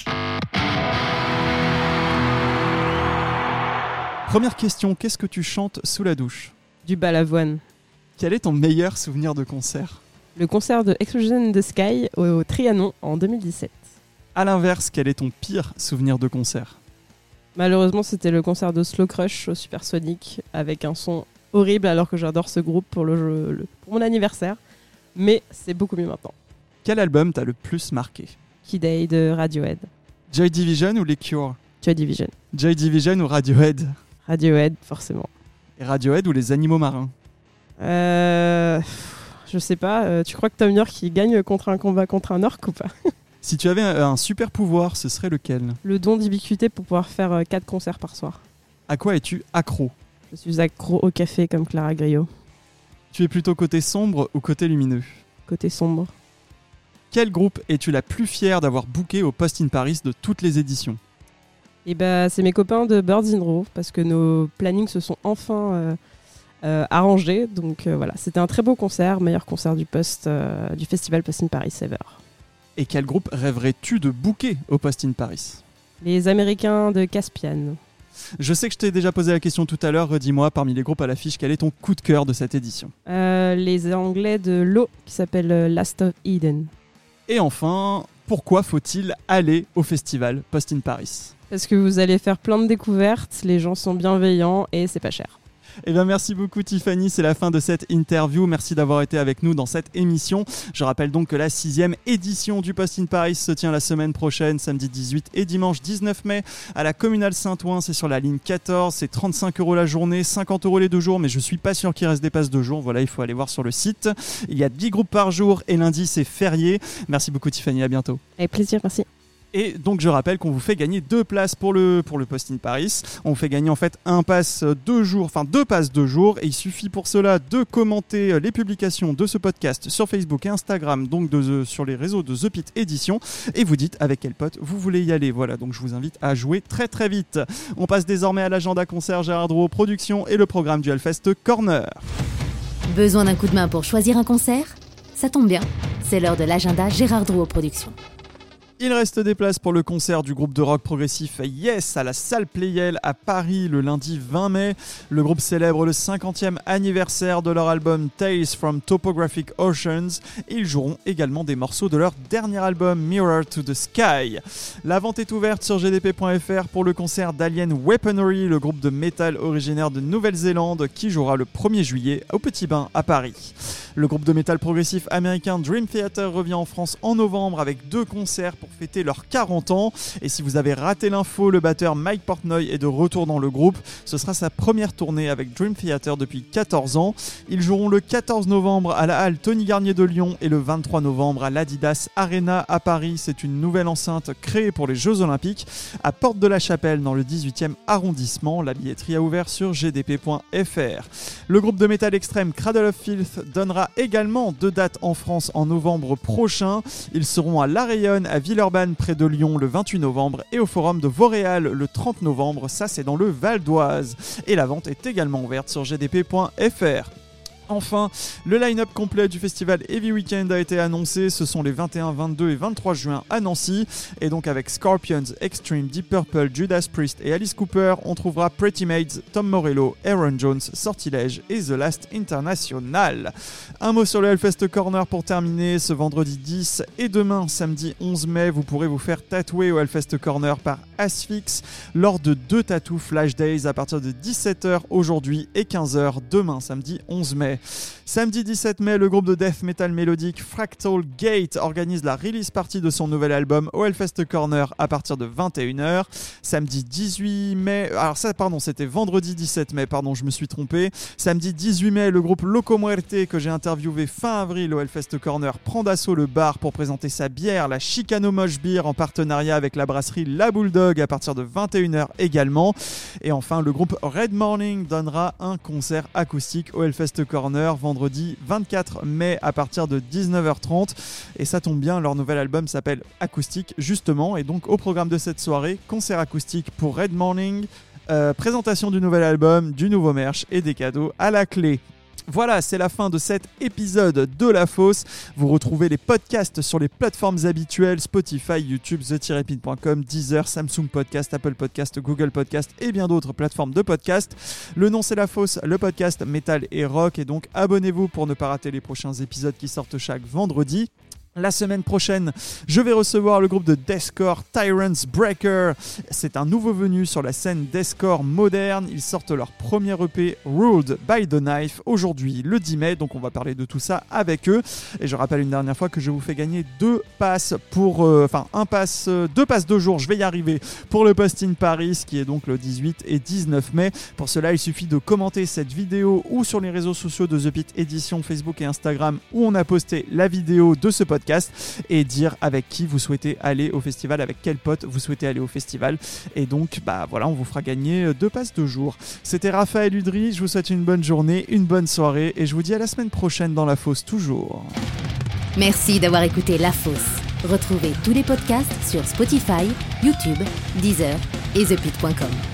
Première question, qu'est-ce que tu chantes sous la douche? Du balavoine. Quel est ton meilleur souvenir de concert? Le concert de Explosion in the Sky au, au Trianon en deux mille dix-sept. A l'inverse, quel est ton pire souvenir de concert? Malheureusement, c'était le concert de Slow Crush au Supersonic avec un son horrible alors que j'adore ce groupe pour, le, le- pour mon anniversaire. Mais c'est beaucoup mieux maintenant. Quel album t'a le plus marqué? Kid A de Radiohead. Joy Division ou les Cure? Joy Division. Joy Division ou Radiohead? Radiohead, forcément. Et Radiohead ou les animaux marins? Euh, je sais pas, euh, tu crois que Tom York il gagne contre un combat contre un orc ou pas? Si tu avais un, un super pouvoir, ce serait lequel? Le don d'ubiquité pour pouvoir faire quatre concerts par soir. À quoi es-tu accro? Je suis accro au café comme Clara Griot. Tu es plutôt côté sombre ou côté lumineux? Côté sombre. Quel groupe es-tu la plus fière d'avoir booké au Post in Paris de toutes les éditions? Et bah, c'est mes copains de Birds in Row parce que nos plannings se sont enfin euh, euh, arrangés. Donc euh, voilà, c'était un très beau concert, meilleur concert du post euh, du festival Post in Paris ever. Et quel groupe rêverais-tu de booker au Post in Paris? Les Américains de Caspian. Je sais que je t'ai déjà posé la question tout à l'heure, redis-moi, parmi les groupes à l'affiche, quel est ton coup de cœur de cette édition? Euh, les Anglais de l'eau qui s'appelle euh, Last of Eden. Et enfin, pourquoi faut-il aller au festival Post in Paris? Parce que vous allez faire plein de découvertes, les gens sont bienveillants et c'est pas cher. Eh bien, merci beaucoup Tiffany, c'est la fin de cette interview. Merci d'avoir été avec nous dans cette émission. Je rappelle donc que la sixième édition du Post in Paris se tient la semaine prochaine, samedi dix-huit et dimanche dix-neuf mai, à la Communale Saint-Ouen. C'est sur la ligne quatorze, c'est trente-cinq euros la journée, cinquante euros les deux jours, mais je suis pas sûr qu'il reste des passes de jour. Voilà, il faut aller voir sur le site. Il y a dix groupes par jour et lundi c'est férié. Merci beaucoup Tiffany, à bientôt. Avec plaisir, merci. Et donc je rappelle qu'on vous fait gagner deux places pour le, pour le Post in Paris. On vous fait gagner en fait un pass deux jours, enfin deux passes deux jours. Et il suffit pour cela de commenter les publications de ce podcast sur Facebook et Instagram, donc de, sur les réseaux de The Pit Edition. Et vous dites avec quel pote vous voulez y aller. Voilà, donc je vous invite à jouer très très vite. On passe désormais à l'agenda concert Gérard Drouot Productions et le programme du Hellfest Corner. Besoin d'un coup de main pour choisir un concert? Ça tombe bien, c'est l'heure de l'agenda Gérard Drouot Productions. Il reste des places pour le concert du groupe de rock progressif Yes à la salle Playel à Paris le lundi vingt mai. Le groupe célèbre le cinquantième anniversaire de leur album Tales from Topographic Oceans et ils joueront également des morceaux de leur dernier album Mirror to the Sky. La vente est ouverte sur g d p point f r pour le concert d'Alien Weaponry, le groupe de métal originaire de Nouvelle-Zélande qui jouera le premier juillet au Petit Bain à Paris. Le groupe de métal progressif américain Dream Theater revient en France en novembre avec deux concerts pour fêter leurs quarante ans. Et si vous avez raté l'info, le batteur Mike Portnoy est de retour dans le groupe. Ce sera sa première tournée avec Dream Theater depuis quatorze ans. Ils joueront le quatorze novembre à la halle Tony Garnier de Lyon et le vingt-trois novembre à l'Adidas Arena à Paris. C'est une nouvelle enceinte créée pour les Jeux Olympiques à Porte de la Chapelle dans le dix-huitième arrondissement. La billetterie a ouvert sur g d p point f r. Le groupe de métal extrême Cradle of Filth donnera également deux dates en France en novembre prochain. Ils seront à La Rayonne, à Villeurbanne près de Lyon le vingt-huit novembre et au Forum de Vauréal le trente novembre. Ça, c'est dans le Val d'Oise. Et la vente est également ouverte sur g d p point f r. Enfin, le line-up complet du festival Heavy Weekend a été annoncé. Ce sont les vingt et un, vingt-deux et vingt-trois juin à Nancy. Et donc avec Scorpions, Extreme, Deep Purple, Judas Priest et Alice Cooper, on trouvera Pretty Maids, Tom Morello, Aaron Jones, Sortilège et The Last International. Un mot sur le Hellfest Corner pour terminer. Ce vendredi dix et demain, samedi onze mai, vous pourrez vous faire tatouer au Hellfest Corner par Asphyx lors de deux Tattoo Flash Days à partir de dix-sept heures aujourd'hui et quinze heures demain, samedi onze mai. Samedi dix-sept mai, le groupe de death metal mélodique Fractal Gate organise la release party de son nouvel album au Hellfest Corner à partir de vingt et une heures. Samedi dix-huit mai, alors ça pardon, c'était vendredi dix-sept mai, pardon, je me suis trompé. Samedi dix-huit mai, le groupe Loco Muerte que j'ai interviewé fin avril au Hellfest Corner prend d'assaut le bar pour présenter sa bière, la Chicano Mosh Beer, en partenariat avec la brasserie La Bulldog à partir de vingt et une heures également. Et enfin, le groupe Red Morning donnera un concert acoustique au Hellfest Corner vendredi vingt-quatre mai à partir de dix-neuf heures trente. Et ça tombe bien, leur nouvel album s'appelle Acoustique justement. Et donc au programme de cette soirée, concert acoustique pour Red Morning, euh, présentation du nouvel album, du nouveau merch et des cadeaux à la clé. Voilà, c'est la fin de cet épisode de La Fosse. Vous retrouvez les podcasts sur les plateformes habituelles, Spotify, YouTube, the tiret pin point com, Deezer, Samsung Podcast, Apple Podcast, Google Podcast et bien d'autres plateformes de podcast. Le nom c'est La Fosse, le podcast métal et rock, et donc abonnez-vous pour ne pas rater les prochains épisodes qui sortent chaque vendredi. La semaine prochaine, je vais recevoir le groupe de deathcore Tyrant's Breaker. C'est un nouveau venu sur la scène deathcore moderne. Ils sortent leur premier E P Ruled by the Knife aujourd'hui le dix mai, donc on va parler de tout ça avec eux. Et je rappelle une dernière fois que je vous fais gagner deux passes pour, euh, enfin un pass, euh, deux passes de jour, je vais y arriver, pour le Post in Paris qui est donc le dix-huit et dix-neuf mai. Pour cela, il suffit de commenter cette vidéo ou sur les réseaux sociaux de The Pit Édition, Facebook et Instagram où on a posté la vidéo de ce podcast, et dire avec qui vous souhaitez aller au festival, avec quel pote vous souhaitez aller au festival. Et donc, bah voilà, on vous fera gagner deux passes de jour. C'était Raphaël Udry, je vous souhaite une bonne journée, une bonne soirée, et je vous dis à la semaine prochaine dans La Fosse toujours. Merci d'avoir écouté La Fosse. Retrouvez tous les podcasts sur Spotify, YouTube, Deezer et the pit point com.